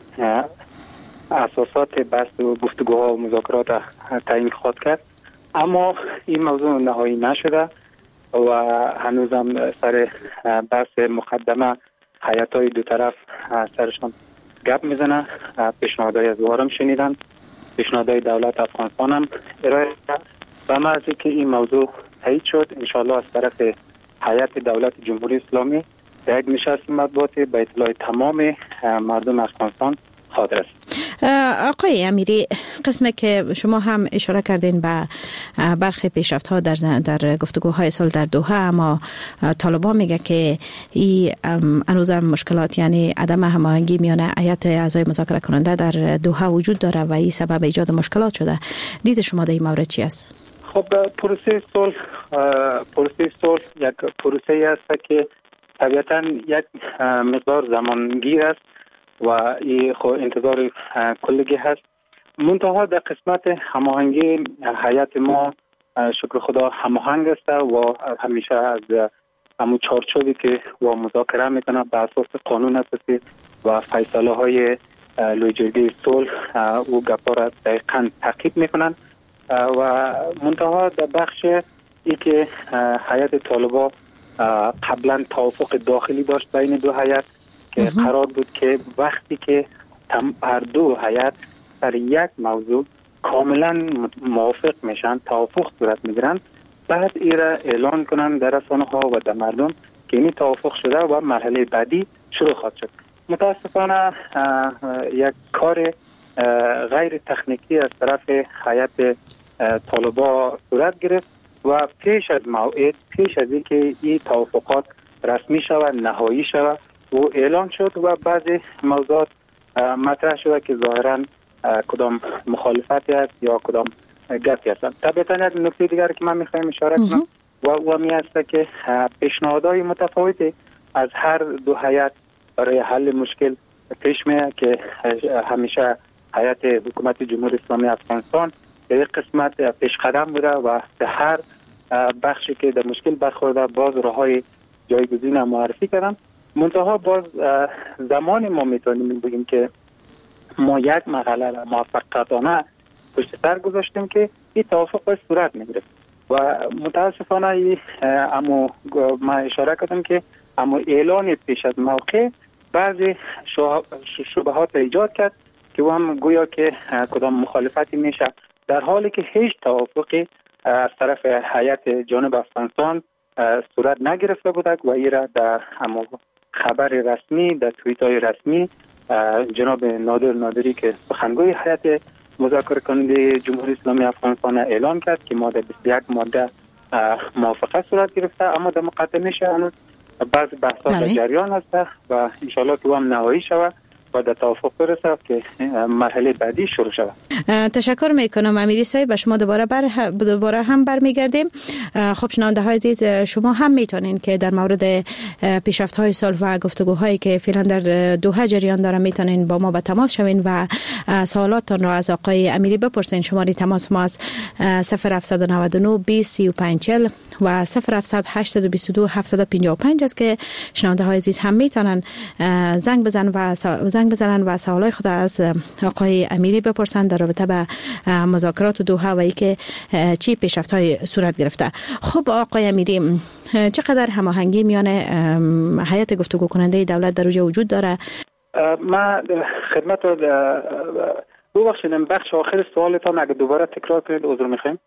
اساسات بحث و گفتگوها و مذاکرات تعیین خواهد کرد، اما این موضوع نهایی نشده و هنوزم سر بحث مقدمه هیئت‌های دو طرف سرشان گپ میزنه. پیشنهادهای از وارم شنیدن، پیشنهادهای دولت افغانستان هم ارائه شد. به محض که این موضوع تایید شد، انشاءالله از طرف هیئت دولت جمهوری اسلامی در یک نشست مطبوعاتی به اطلاع تمام مردم افغانستان خواهد رسید. آقای امیری، قسمی که شما هم اشاره کردین به برخی پیشرفت ها در در گفتگوهای صلح در دوحه، اما طالبان میگه که این هنوز مشکلات، یعنی عدم هماهنگی میان هیئت اعضای مذاکره کننده در دوحه وجود داره و این سبب ایجاد مشکلات شده. دید شما در این مورد چی است؟ خب پروسه صلح پروسه صلح یک پروسه است که طبیعتاً یک مقدار زمانگیر است و این خو انتظار کلگی هست. منتها در قسمت هماهنگی هیئت ما شکر خدا هماهنگ است و همیشه از همون چارچوبی که و مذاکره میکنه بر اساس قانون اساسی و فیصله های لویجرگی صلح او گپا را دقیقاً تعقیب میکنن و منتها در بخش ای که هیئت طالبان قبلا توافق داخلی داشت بین دو هیئت که قرار بود که وقتی که هر دو هیئت در یک موضوع کاملا موافق میشن توافق صورت میگیرن بعد ایره اعلان کنن در رسانه ها و در مردم که این توافق شده و مرحله بعدی شروع خواهد شد. متاسفانه یک کار غیر تکنیکی از طرف هیئت طالبان صورت گرفت و پیش از موعد پیش از اینکه این توافقات رسمی شود نهایی شود و اعلان شد و بعضی موضوعات مطرح شده که ظاهرا کدام مخالفتی است یا کدام گپی است. طبعا یک نکته دیگر که من میخوایم اشاره کنم و او می است که پیشنهادهای متفاوتی از هر دو هیئت برای حل مشکل پیش میاد که همیشه هیئت حکومت جمهوری اسلامی افغانستان به یک قسمت پیش قدم بوده و به هر بخشی که در مشکل برخورده باز راههای جایگزین معرفی کردن. منتها باز زمان ما میتونیم بگیم که ما یک مرحله را موفقیتانه پشت سر گذاشتیم که این توافق باید صورت میگیره و متاسفانه اما ما اشاره کردم که اما اعلان پیش از موقع بعضی شبهات ایجاد کرد که و هم گویا که کدام مخالفتی میشه در حالی که هیچ توافقی از طرف هیئت جانب افغانستان صورت نگرفته بودند و این را در همون خبر رسمی در توییت های رسمی جناب نادر نادری که سخنگوی هیئت مذاکره کننده جمهوری اسلامی افغانستان اعلان کرد که ماده بیست و یک ماده موافقت صورت گرفته، اما در مقدمش هنوز بعض بحث‌ها در جریان هست و ان شاءالله که هم نهایی شود و در توافق برسه که مرحله بعدی شروع شود. تشکر میکنم امیری صاحب. به شما دوباره بر دوباره هم برمیگردیم. خب شنونده های عزیز، شما هم میتونین که در مورد پیشرفت های صلح و گفتگوهایی که فعلا در دوحه جریان داره میتونین با ما به تماس شوین و سوالاتتان را از آقای امیری بپرسین. شماره تماس ما از صفر هفت نه نه بیست سی و پنج چهل و صفر هفت هشت دو دو هفت پنج پنج است که شنونده های عزیز هم میتونن زنگ بزن و زنگ بزنن و سوالای خود از آقای امیری بپرسن در رابطه به مذاکرات دوحه و اینکه چی پیشرفت‌های صورت گرفته. خب آقای امیری، چقدر هماهنگی میان هیئت گفتگو کننده دولت در اوجه وجود داره؟ ما خدمت ببخشید بخش آخر سوالتان اگه دوباره تکرار کنید عذر میخوایم.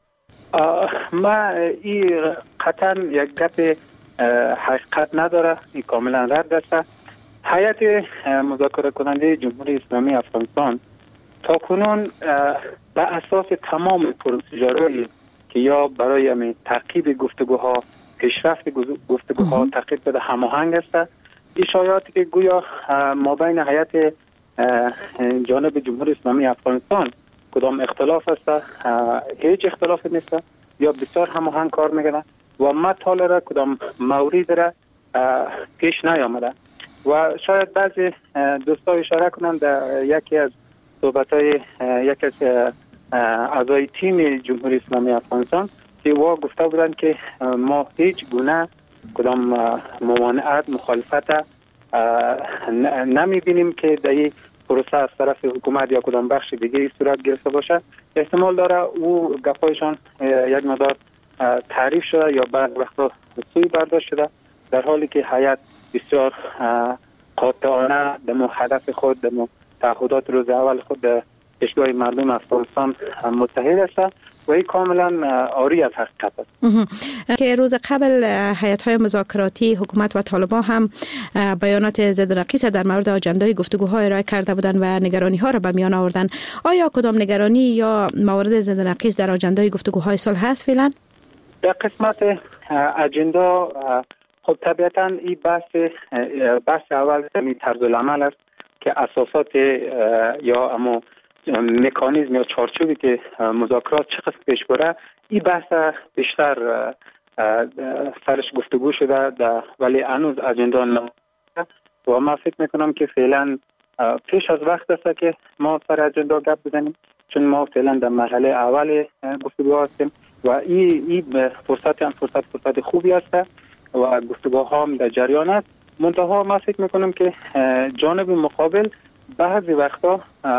ما این قطعا یک گپ حقیقت نداره، این کاملا رد است. هیئت مذاکره کننده جمهوری اسلامی افغانستان تا کنون به اساس تمام پروسیجرهایی که یا برای تعقیب گفتگوها، پیشرفت گفتگوها تعقیب بده هماهنگ است. این شایعاتی که گویا ما بین هیئت جانب جمهوری اسلامی افغانستان کدام اختلاف است، هیچ اختلافی نیست یا بسیار هماهنگ کار میکنه و ما تالره کدام مورد را پیش نیامده و شاید بعضی دوستا اشاره کنند در یکی از صحبت‌های یکی از اعضای تیم جمهوری اسلامی افغانستان که وا گفته بودند که ما هیچ گونه کدام ممانعت مخالفت نمی‌بینیم که در این پروسه از طرف حکومت یا کدام بخش دیگه صورت گرفته باشه. احتمال داره او گپایشان یک مقدار تعریف شده یا بعد وقتا سوی برداشت شده، در حالی که هیئت بسیار قاطعانه در هدف خود در تعهدات روز اول خود در پیشگاه مردم افغانستان متحد است و این کاملا عاری از حقیقت است. که روز قبل هیئت‌های مذاکراتی حکومت و طالبان هم بیانات ضد نقیص در مورد آجندای گفتگوهای ارائه کرده بودند و نگرانی‌ها را به میان آوردند. آیا کدام نگرانی یا موارد ضد نقیص در آجندای گفتگوهای صلح هست فعلا؟ در قسمت اجندا خب طبیعتاً این بحث بحث اول می طرز العمل است که اساسات یا اما مکانیزم یا چارچوبی که مذاکرات چه قسم پیش بره این بحث بیشتر سرش گفتگو شده ولی هنوز اجندا نمونده و من فکر میکنم که فعلا پیش از وقت است که ما سر اجندا گپ بزنیم، چون ما فعلا در مرحله اول گفتگو هستیم و این این فرصت هم فرصت فرصت خوبی است و گفتگوها هم در جریان است. منتها ما فکر میکنم که جانب مقابل بعضی وقتا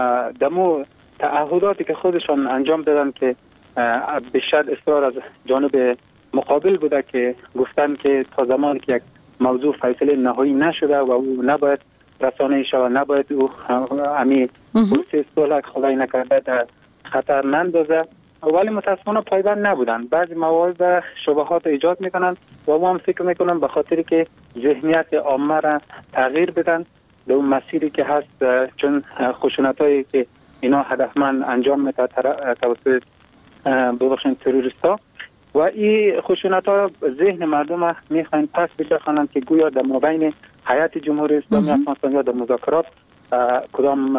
دمو تعهداتی که خودشان انجام دادن که بیشتر اصرار از جانب مقابل بوده که گفتن که تا زمانی که یک موضوع فیصله نهایی نشده و او نباید رسانه شود، نباید او امی پروسه صلح خدای نکرده در خطر نندازه، ولی متاسفانه پایبند نبودن. بعضی موارد شبهات ایجاد میکنن و ما هم فکر میکنم به خاطری که ذهنیت عامه را تغییر بدن در اون مسیری که هست، چون خشونت هایی که اینا هدفمند انجام میده توسط ببخشید تروریست ها و این خشونت ها ذهن مردم میخواین پس بچرخانند که گویا در مابین هیئت جمهوری اسلامی افغانستان یا در مذاکرات کدام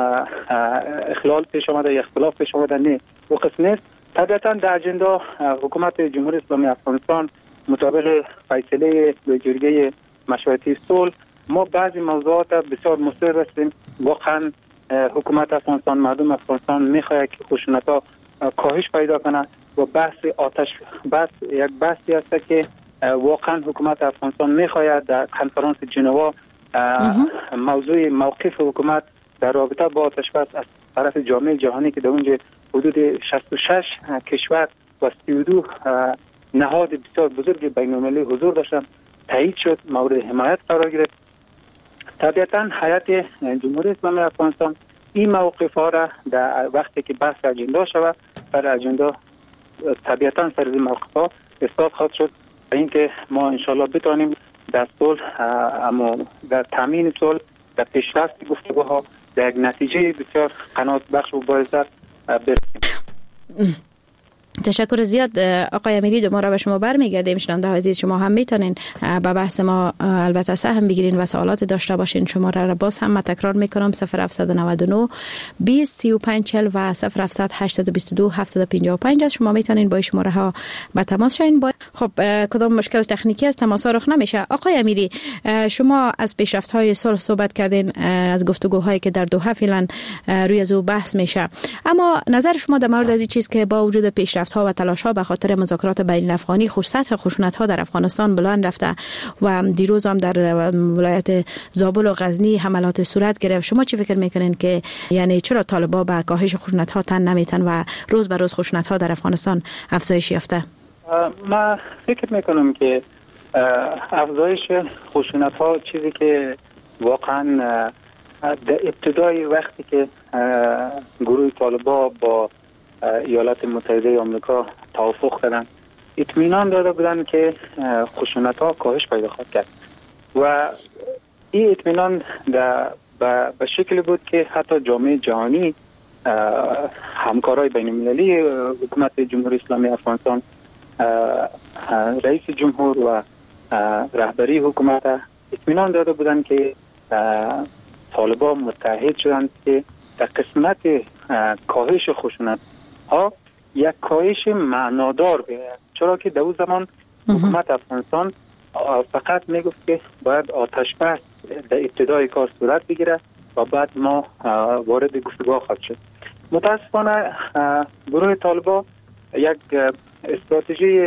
اخلال پیش آمده یا اختلاف پیش آمده. نه، او قسم نیست. طبیعتا در اجندا حکومت جمهوری اسلامی افغانستان مطابق فیصله جرگه مشورتی صلح ما بعضی موضوعات بسیار مصر هستیم. واقعا حکومت افغانستان، مردم افغانستان میخواهد که خشونت‌ها کاهش پیدا کنه و بحث آتش بس یک بحثی است که واقعا حکومت افغانستان میخواهد در کنفرانس ژنوا موضوع موقف حکومت در رابطه با آتش بس از طرف جامعه جهانی که در اونجا حدود شصت و شش کشور و سی و دو نهاد بسیار بزرگ بین‌المللی حضور داشتن تایید شد، مورد حمایت قرار گرفت. طبیعتا هیئت جمهوری اسلامی افغانستان این موقف ها را در وقتی که بحث اجندا شود بر اجندا طبیعتا سر این موقف ها اثبات خواهد شد و اینکه ما انشالله بتوانیم در صلح اما در تامین صلح در پیشرفت گفتگوها در یک نتیجه بسیار قناعت بخش و باعث برسیم. تشکر زیاد آقای امیری. دوباره به شما برمیگردیم. شنونده های عزیز شما هم میتونین به بحث ما البته سهم بگیرین و سوالات داشته باشین. شماره را باز هم من تکرار میکنم صفر هفت نه نه بیست سی و پنج چهل و صفر هفت هشت دو دو هفت پنج پنج است. شما میتونین با شماره ها به تماس شین. با خب کدام مشکل تکنیکی است تماس رخ نمیشه. آقای امیری، شما از پیشرفت های صلح صحبت کردین، از گفتگوهایی که در دوحه فعلا روی از او بحث میشه، اما نظر شما در مورد از این چیز که با وجود پیشرفت ها و تلاش ها به خاطر مذاکرات بین الافغانی خوش سطح خشونت ها در افغانستان بلند رفته و دیروز هم در ولایت زابل و غزنی حملات صورت گرفت، شما چی فکر میکنین که یعنی چرا طالبان به کاهش خشونت ها تن نمیتن و روز به روز خشونت ها در افغانستان افزایش یافته؟ من فکر میکنم که افزایش خشونت ها چیزی که واقعا در ابتدای وقتی که گروه طالبان با ایالات متحده آمریکا توافق کردن اطمینان داده بودن که خشونت ها کاهش پیدا خواهد کرد و این اطمینان به شکلی بود که حتی جامعه جهانی، همکارای بین المللی حکومت جمهوری اسلامی افغانستان، رئیس جمهور و رهبری حکومت اطمینان داده بودن که طالبان متحد شدند که در قسمت کاهش خشونت ها یک کاهش معنادار بیاید، چرا که در اون زمان حکومت افغانستان فقط میگفت که باید آتش بس در ابتدای کار صورت بگیره و بعد ما وارد گفتگو خواهد شد. متاسفانه گروه طالبان یک استراتژی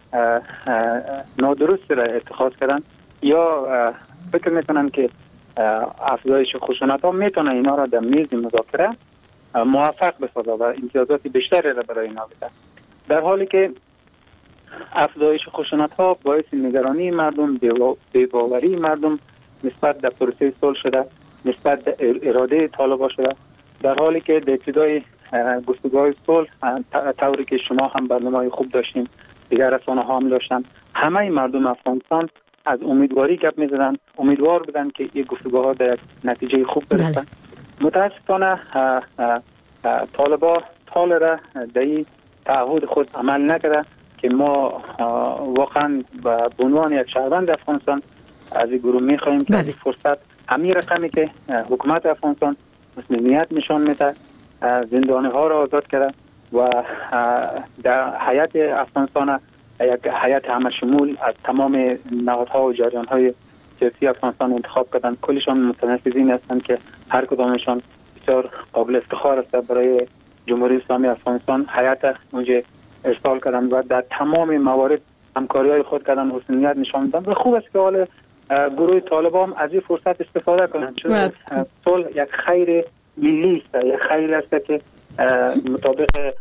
نادرست را اتخاذ کردن، یا فکر میکنن که افزایش خشونت ها میتونه اینا را در میز مذاکره موفق بسازه و امتیازات بیشتری را برای اینا بده، در حالی که افزایش خشونت ها باعث نگرانی مردم، بی‌باوری مردم نسبت در پروسه صلح شده، نسبت در اراده طالبان شده، در حالی که در ابتدای گفتگوهای صلح طوری که شما هم برنامه خوب داشتین، دیگر رسانه ها هم داشتن، همه مردم افغانستان از امیدواری گپ می‌زدن، امیدوار بودن که این گفتگوها در نتیجه خوب برسن. متاسفانه طالبان طال را در این تعهد خود عمل نکرده که ما واقعا به عنوان یک شهروند افغانستان از این گروه می‌خواهیم که از این فرصت همین رقمی که حکومت افغانستان مسئولیت نشان میده، زندانی ها را آزاد کرده و در هیئت افغانستان یک هیئت همه شمول از تمام نهادها و جریان‌های سیاسی افغانستان انتخاب کردن، کلشان متنفذین هستند که هر کدامشان بسیار قابل افتخار است برای جمهوری اسلامی افغانستان. هیئت اونجا ارسال کردن و در تمام موارد همکاری های خود کردن، حسنیت نشان دادن و خوب است که حال گروه طالبان از این فرصت استفاده کنند، چون صلح یک خیر ملی است، یک خیر است که مطابق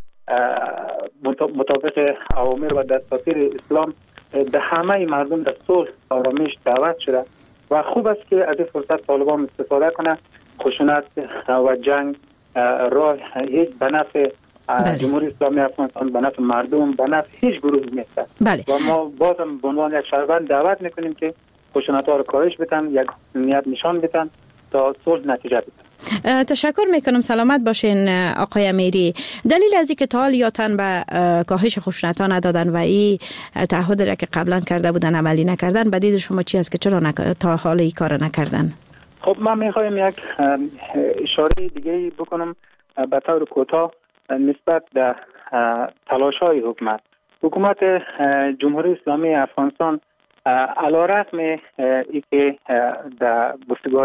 مطابق اوامر و دستور اسلام به همه مردم در صلح آرامش دعوت شده و خوب است که از این فرصت طالبان استفاده کنند. خشونت و جنگ راه هیچ به نفع جمهوری اسلامی افغانستان، به نفع مردم، به نفع هیچ گروهی نیست. بله. و ما بازم به عنوان یک شهروند دعوت میکنیم که خشونت ها رو کاهش بدن، یک نیت نشان بدن تا صلح نتیجه بدن. تشکر میکنم. سلامت باشین آقای امیری. دلیل از اینکه تا حال یا تن به کاهش خشونت ها ندادن و این تعهد را که قبلا کرده بودن عملی نکردن، بدید شما چی است که چرا نک... تا حال این کار نکردن؟ خب من میخوایم یک اشاره دیگه بکنم به طور کوتاه نسبت به تلاش های حکومت. حکومت جمهوری اسلامی افغانستان علیرغم اینکه در گفتگوهای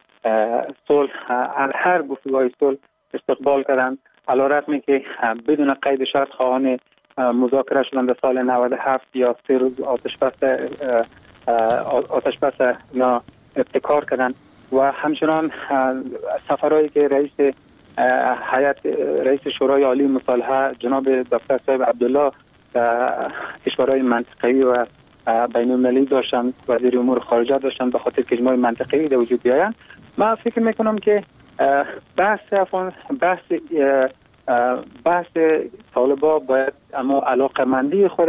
صلح هر گفتگوهای صلح استقبال کردند، علیرغم اینکه بدون قید شرط خواهان مذاکره شدن در سال نود و هفت یا سه روز آتش بس آتش بس اینا ابتکار کردند و همچنان سفرهایی که رئیس هیئت رئیس شورای عالی مصالحه جناب دکتر صاحب عبدالله کشورهای منطقه‌ای و بین المللی داشتن، وزیر امور خارجه داشتن به خاطر که اجماع منطقه‌ای در وجود بیاین. من فکر میکنم که بحث افغان بحث بحث طالبا باید اما علاقمندی خود،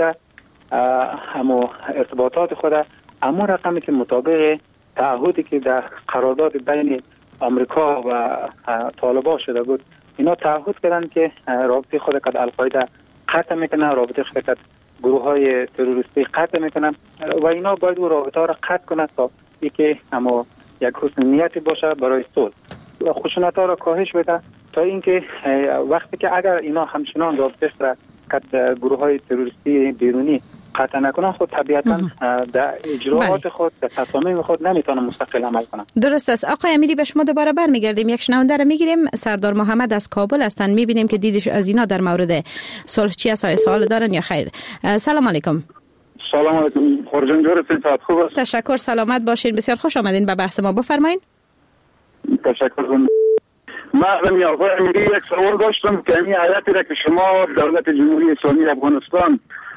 اما ارتباطات خود، اما رقمی که مطابق تعهدی که در قرارداد بین آمریکا و طالبا شده بود، اینا تعهد کردن که رابطه خود که القاعده قطع میکنن، رابطه خود که گروه های تروریستی قطع میکنن و اینا باید اون رابطه ها را قطع کنند تا اینکه اما یک حسن نیتی باشه برای صلح و خشونت ها را کاهش بده، تا اینکه وقتی که اگر اینا همچنان رابطه را که گروه های تروریستی بیرونی قطع نکنن، خود طبیعتا در اجراعات خود در تصامیم خود نمیتونن مستقل عمل کنن. درست است. آقای امیری به شما دوباره برمیگردیم. یک شنونده را میگیریم. سردار محمد از کابل هستن. میبینیم که دیدش از اینا در مورد صلح چی است؟ سوال دارن یا خیر؟ سلام علیکم. سلام علیکم. خورجان جور صحت خوب است؟ تشکر، سلامت باشین. بسیار خوش آمدین به بحث ما. بفرمایید. تشکر. من می آقای امیری یک سوال داشتم که این آیاتی را که شما دولت جمهوری اسلامی افغانستان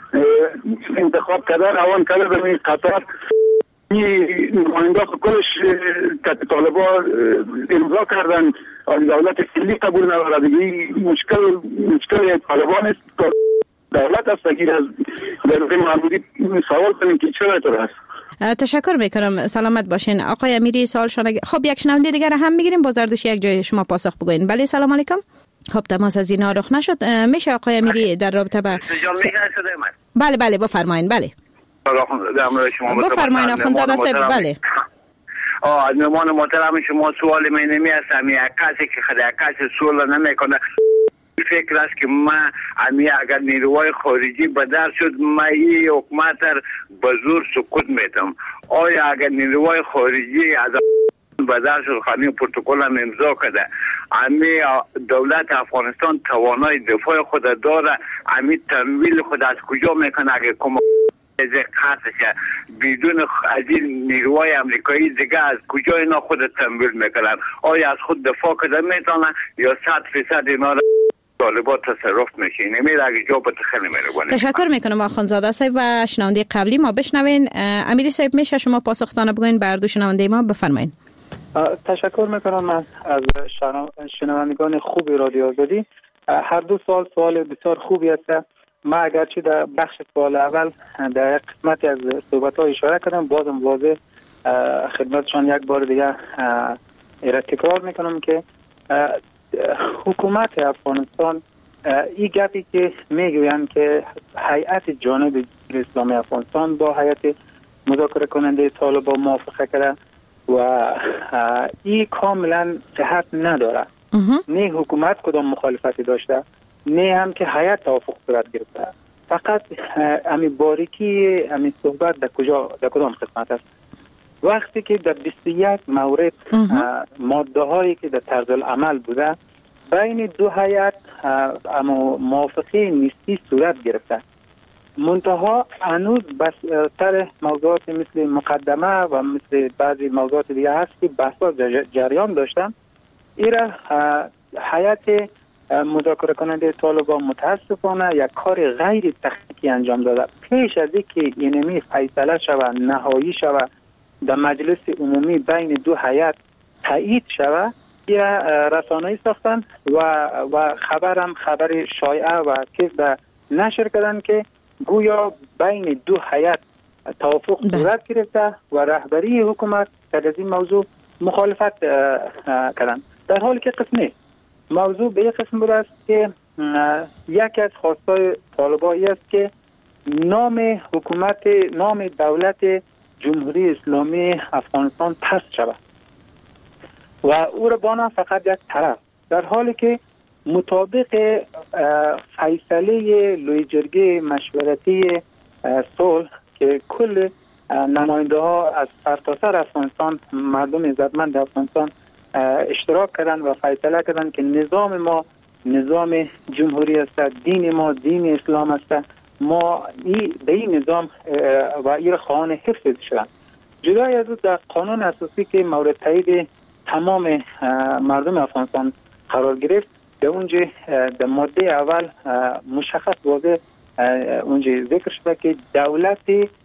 انتخاب کردن اوان کرده به این قطار این نماینده کلش که طالبان امضا کردن دولت کلی قبول نداره دیگه. مشکل مشکل طالبان است، دولت است که از دولت محمودی سوال کنیم که چرا اینطور است. تشکر میکنم. سلامت باشین. آقای امیری سوالشان خب یک شنونده دیگر هم میگیریم. بازردوشی یک جای شما پاسخ بگوین. بله سلام علیکم. خب تماس از اینا رخ نشد. میشه آقای امیری در رابطه با س... بله بله بفرمایید. بله بفرمایید آخوندزاده صاحب. بله آه نمان محترم شما سوال من نمی هستم. یک کسی که خدا کسی سوال نمیکنه فکر است که ما امی اگر نیروهای خارجی بدر شد ما این حکومت به زور سکوت میتم. آیا اگر نیروهای خارجی از بدر شد خانی پروتکل هم امضا کرده، امی دولت افغانستان توانای دفاع خود داره، امی تمویل خود از کجا میکنه؟ اگر کم از قطعشه بدون از این نیروهای امریکایی دیگه از کجا اینا خود تمویل میکنن؟ آیا از خود دفاع کرده میتونن یا صد فیصد اینا را طالبان تصرف میشه؟ نمیره اگه جا به خیلی میره. تشکر میکنم آخوندزاده صاحب. و شنونده قبلی ما بشنوین. امیری صاحب میشه شما پاسختانه بگوین بر دو شنونده ما؟ بفرمایید. تشکر میکنم من از شنوندگان خوب رادیو آزادی. هر دو سوال سوال بسیار خوبی است. ما اگرچه در بخش سوال اول در قسمتی از صحبت ها اشاره کردم، بازم واضح خدمتشان یک بار دیگه را تکرار میکنم که حکومت افغانستان این گپی که میگویند که هیئت جانب اسلامی افغانستان با هیئت مذاکره کننده طالبان موافقه کرده و این کاملا صحت نداره. نه حکومت کدام مخالفتی داشته، نه هم که هیئت توافق صورت گرفته. فقط امی باریکی امی صحبت در کجا در کدام قسمت است وقتی که در بیست و یک مورد ماده هایی که در طرز العمل بوده بین دو هیئت اما موافقه نیستی صورت گرفته، منتها هنوز بس سر موضوعات مثل مقدمه و مثل بعضی موضوعات دیگه هست که بحثا جریان داشتن. ایره هیئت مذاکره کننده طالبان متاسفانه یک کار غیر تکنیکی انجام داده. پیش از اینکه اینمی فیصله شود، نهایی شود، در مجلس عمومی بین دو هیئت تایید شود، ایره رسانه‌ای ساختن و و خبرم خبر شایعه و کذب نشر کردن که گویا بین دو هیئت توافق صورت گرفته و رهبری حکومت در این موضوع مخالفت کردن، در حالی که قسمه موضوع به یک قسم بوده است که یکی از خواستای طالبان است که نام حکومت، نام دولت جمهوری اسلامی افغانستان پست شود و او را بانا فقط یک طرف، در حالی که مطابق فیصله لوی جرگه مشورتی صلح که کل نماینده ها از سرتاسر افغانستان، مردم عزتمند افغانستان اشتراک کردن و فیصله کردن که نظام ما نظام جمهوری است، دین ما دین اسلام است، ما ای به این نظام و این خواهان حفظ شدن. جدای از در قانون اساسی که مورد تایید تمام مردم افغانستان قرار گرفت، در اونجا در ماده اول مشخص واضح اونجا ذکر شده که دولت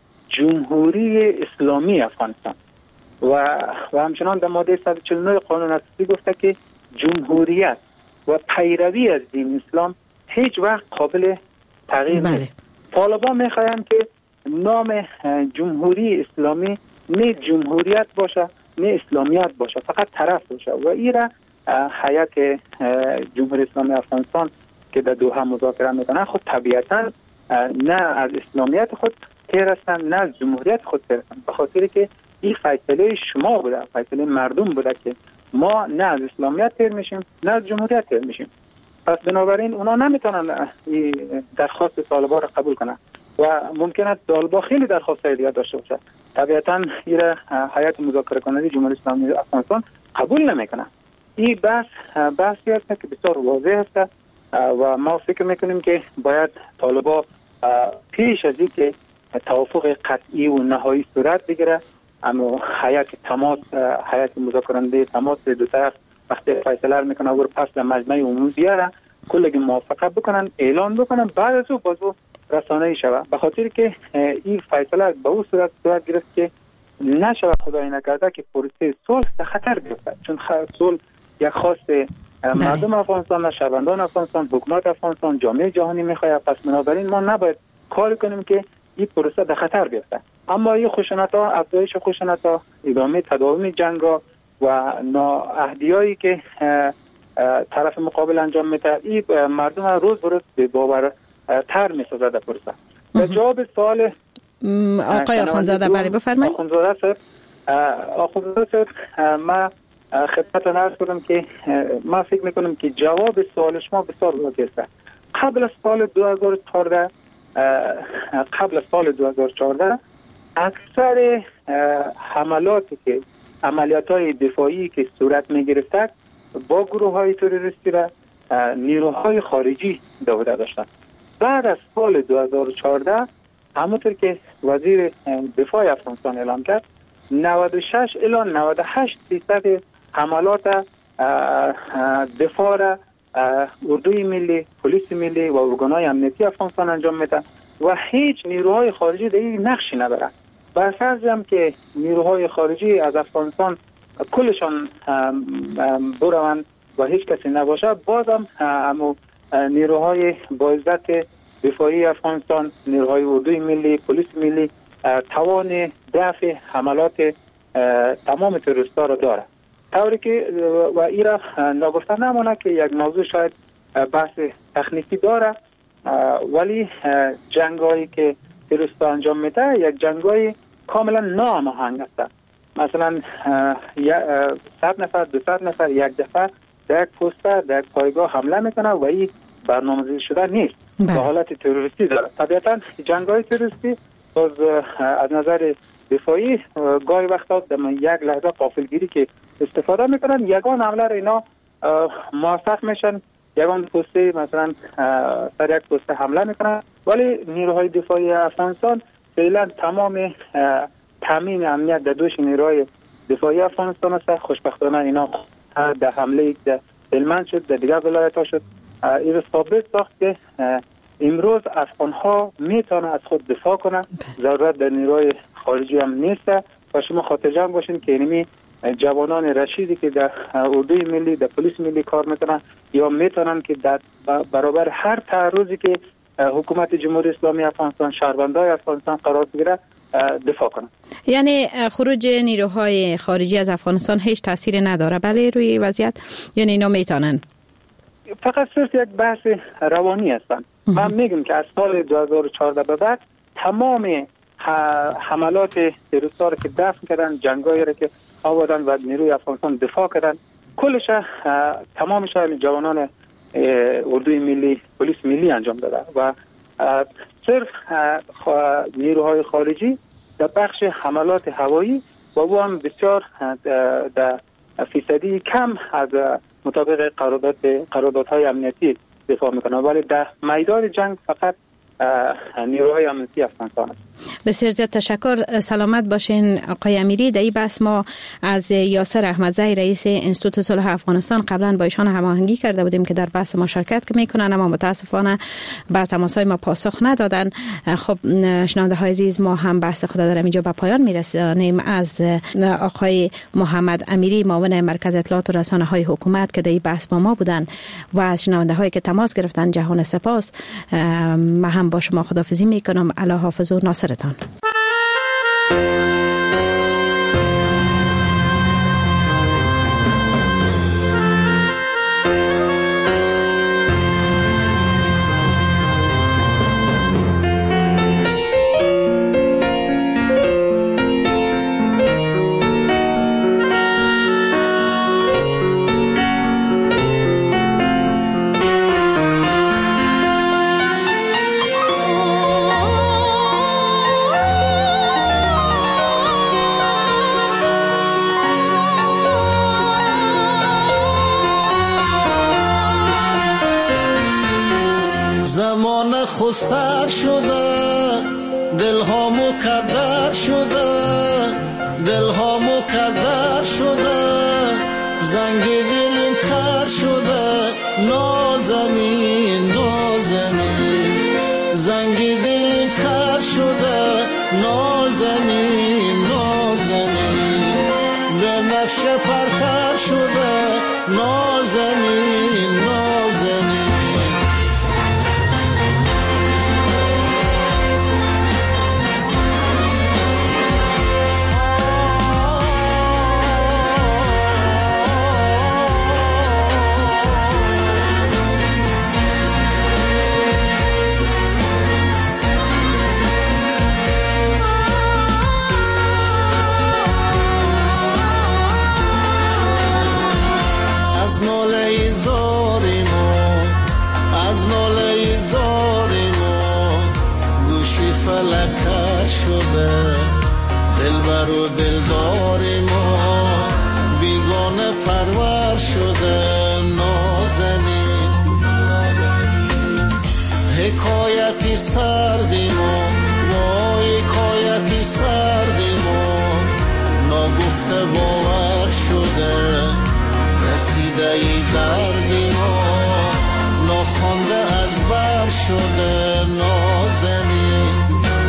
جمهوری اسلامی افغانستان و و همچنان در ماده صد و چهل و نه قانون اساسی گفته که جمهوریت و پیروی از دین اسلام هیچ وقت قابل تغییر نیست. طالبان میخواهند که نام جمهوری اسلامی نه جمهوریت باشه نه اسلامیت باشه، فقط طرف باشه و این را هیئت جمهوری اسلامی افغانستان که در دوحه مذاکره میکنن خود طبیعتا نه از اسلامیت خود تیر هستن نه از جمهوریت خود تیر هستن، به خاطر که این فیصله شما بوده، فیصله مردم بوده که ما نه از اسلامیت تیر میشیم نه از جمهوریت تیر میشیم. پس بنابراین اونا نمیتونن این درخواست طالبان را قبول کنن و ممکنه طالبان خیلی درخواستای دیگه داشته باشه. طبیعتا این هیئت مذاکره کننده جمهوری اسلامی افغانستان قبول نمیکنه. این بحث بحثی است که بسیار واضح است و ما فکر میکنیم که باید طالبان پیش از اینکه توافق قطعی و نهایی صورت بگیره، اما هیئت تماس هیئت مذاکره کننده تماس دو طرف وقتی فیصله میکنه و پس در مجمع عمومی بیاره کلی موافقت بکنن، اعلان بکنن، بعد از اون بازو رسانه‌ای شود، به خاطر که این فیصله به اون صورت صورت گرفت که نشود خدای نکرده که پروسه صلح در خطر بیفته، چون صلح یک خواست مردم افغانستان، شهروندان افغانستان، حکومت افغانستان، جامعه جهانی میخواد. پس بنابراین ما نباید کار کنیم که این پروسه در خطر بیفته. اما این خشونت‌ها، افزایش خشونت‌ها، ادامه تداوم جنگ‌ها و نااهلی‌هایی که طرف مقابل انجام میده، این مردم روز به روز به باور تر می‌سازد در پروسه. در جواب سوال آقای آخوندزاده بله بفرمایید. آخوندزاده صاحب آخوندزاده صاحب ما خدمتتون عرض کنم که ما فکر میکنم که جواب سوال شما بسیار واضح است. قبل از سال دو هزار و چهارده قبل از سال دو هزار و چهارده اکثر حملاتی که عملیات‌های دفاعی که صورت می‌گرفت با گروه‌های تروریستی و نیروهای خارجی داوده داشتند. بعد از سال دو هزار و چهارده همونطور که وزیر دفاع افغانستان اعلام کرد، نود و شش الی نود و هشت درصد حملات دفاع را اردوی ملی، پلیس ملی و ارگان‌های امنیتی افغانستان انجام میده و هیچ نیروهای خارجی در این نقشی ندارد. بر فرض هم که نیروهای خارجی از افغانستان کلشان بروند و هیچ کسی نباشه، بازم هم نیروهای با عزت دفاعی افغانستان، نیروهای اردوی ملی، پلیس ملی توان دفع حملات تمام تروریست‌ها را داره. طوری که و این را نگفته نمانه که یک موضوع شاید بحث تکنیکی داره، ولی جنگایی که تروریست‌ها انجام میده یک جنگای کاملا ناهماهنگ است. مثلا صد نفر دو صد نفر یک دفعه در یک پوسته در یک پایگاه حمله میکنه و این برنامه‌ریزی شده نیست، به حالت تروریستی داره. طبیعتا جنگ‌های تروریستی باز از نظر دفاعی گاهی وقتا در یک لحظه غافلگیری که استفاده میکنن، یگان حمله را اینا موفق میشن، یگان پسته مثلا سر یک پسته حمله میکنن. ولی نیروهای دفاعی افغانستان فعلا تمام تامین امنیت در دوش نیروهای دفاعی افغانستان است. خوشبختانه اینا در حمله در هلمند شد، در دیگر ولایت ها شد. این ثابت ساخت که امروز افغان ها میتونن از خود دفاع کنن، ضرورت در نیروهای خارجی هم نیست. و شما خاطر جمع باشین که اینمی جوانان رشیدی که در اردوی ملی، در پلیس ملی کار میکنن یا میتونن که در برابر هر تعرضی که حکومت جمهوری اسلامی افغانستان، شهروندان افغانستان قرار بگیره دفاع کنن. یعنی خروج نیروهای خارجی از افغانستان هیچ تاثیر نداره بله روی وضعیت؟ یعنی اینا میتونن فقط صرف یک بحث روانی هستن. من میگم که از سال دو هزار و چهارده به بعد تمام حملات تروریست‌ها که دفن کردن، جنگایی را که آوردن و نیروی افغانستان دفاع کردن، کلش تمامش جوانان اردوی ملی، پلیس ملی انجام داده و صرف نیروهای خارجی در بخش حملات هوایی و او هم بسیار در فیصدی کم از مطابق قرارداد قراردادهای امنیتی دفاع میکنه، ولی در میدان جنگ فقط نیروهای امنیتی افغانستان است. بسیار زیاد تشکر. سلامت باشین آقای امیری. در این بحث ما از یاسر احمدزی رئیس انستیتوت صلح افغانستان قبلا با ایشان هماهنگی کرده بودیم که در بحث ما شرکت میکنن، اما متاسفانه به تماس‌های ما پاسخ ندادن. خب شنونده های عزیز، ما هم بحث خود در اینجا به پایان میرسانیم. از آقای محمد امیری معاون مرکز اطلاعات و رسانه‌های حکومت که در این بحث با ما بودن و از شنونده هایی که تماس گرفتن جهان سپاس. ما هم با شما خداحافظی میکنم. الله حافظ و ناصرتان. سر شده دل ها مکدر شده، دل ها مکدر شده، زنگ دلم کر شده، نازنین نازنین، زنگ دلم کر شده، نازنین نازنین، به نفش پرپر شده، نازنین نازنین. شده دلبر و دلدار ما بیگانه پرور شده، نازنین حکایتی سردی ما، وای حکایتی سردی ما، ناگفته باور شده، رسیده ای دردی ما، ناخوانده از بر شده، نازنین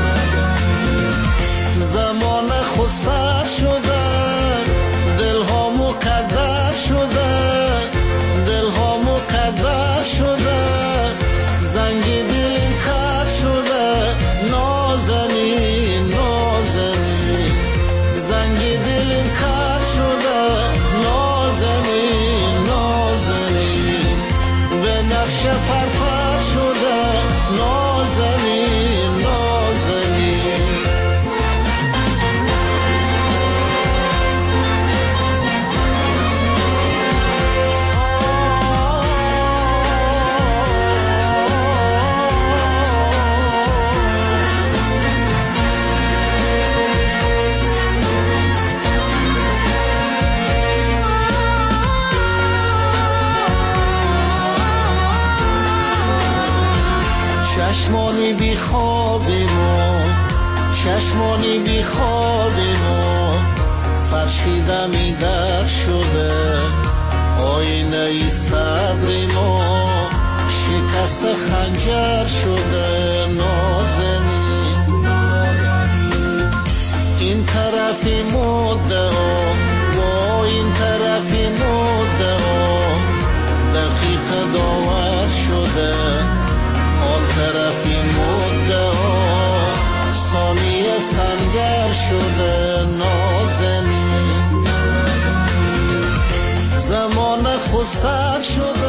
زمان خود سر شده، دل ها مکدر شده، دل ها مکدر شده، زنگ دلم کر شده، نازنین نازنین، زنگ دلم کر شده، نازنین نازنین، به نقش پرپر شده، نازنین نازنین. چشمانی بی خوابی ما چشمانی بی خوابی ما فرشیدمی در شده آینه ای صبری ما شکست خنجر شده نازنین این طرفی مدعا با این طرفی مدعا دقیقه داور شده آن طرفی مدعا ثانیه سنگر شده نازنین زمان خود سر شده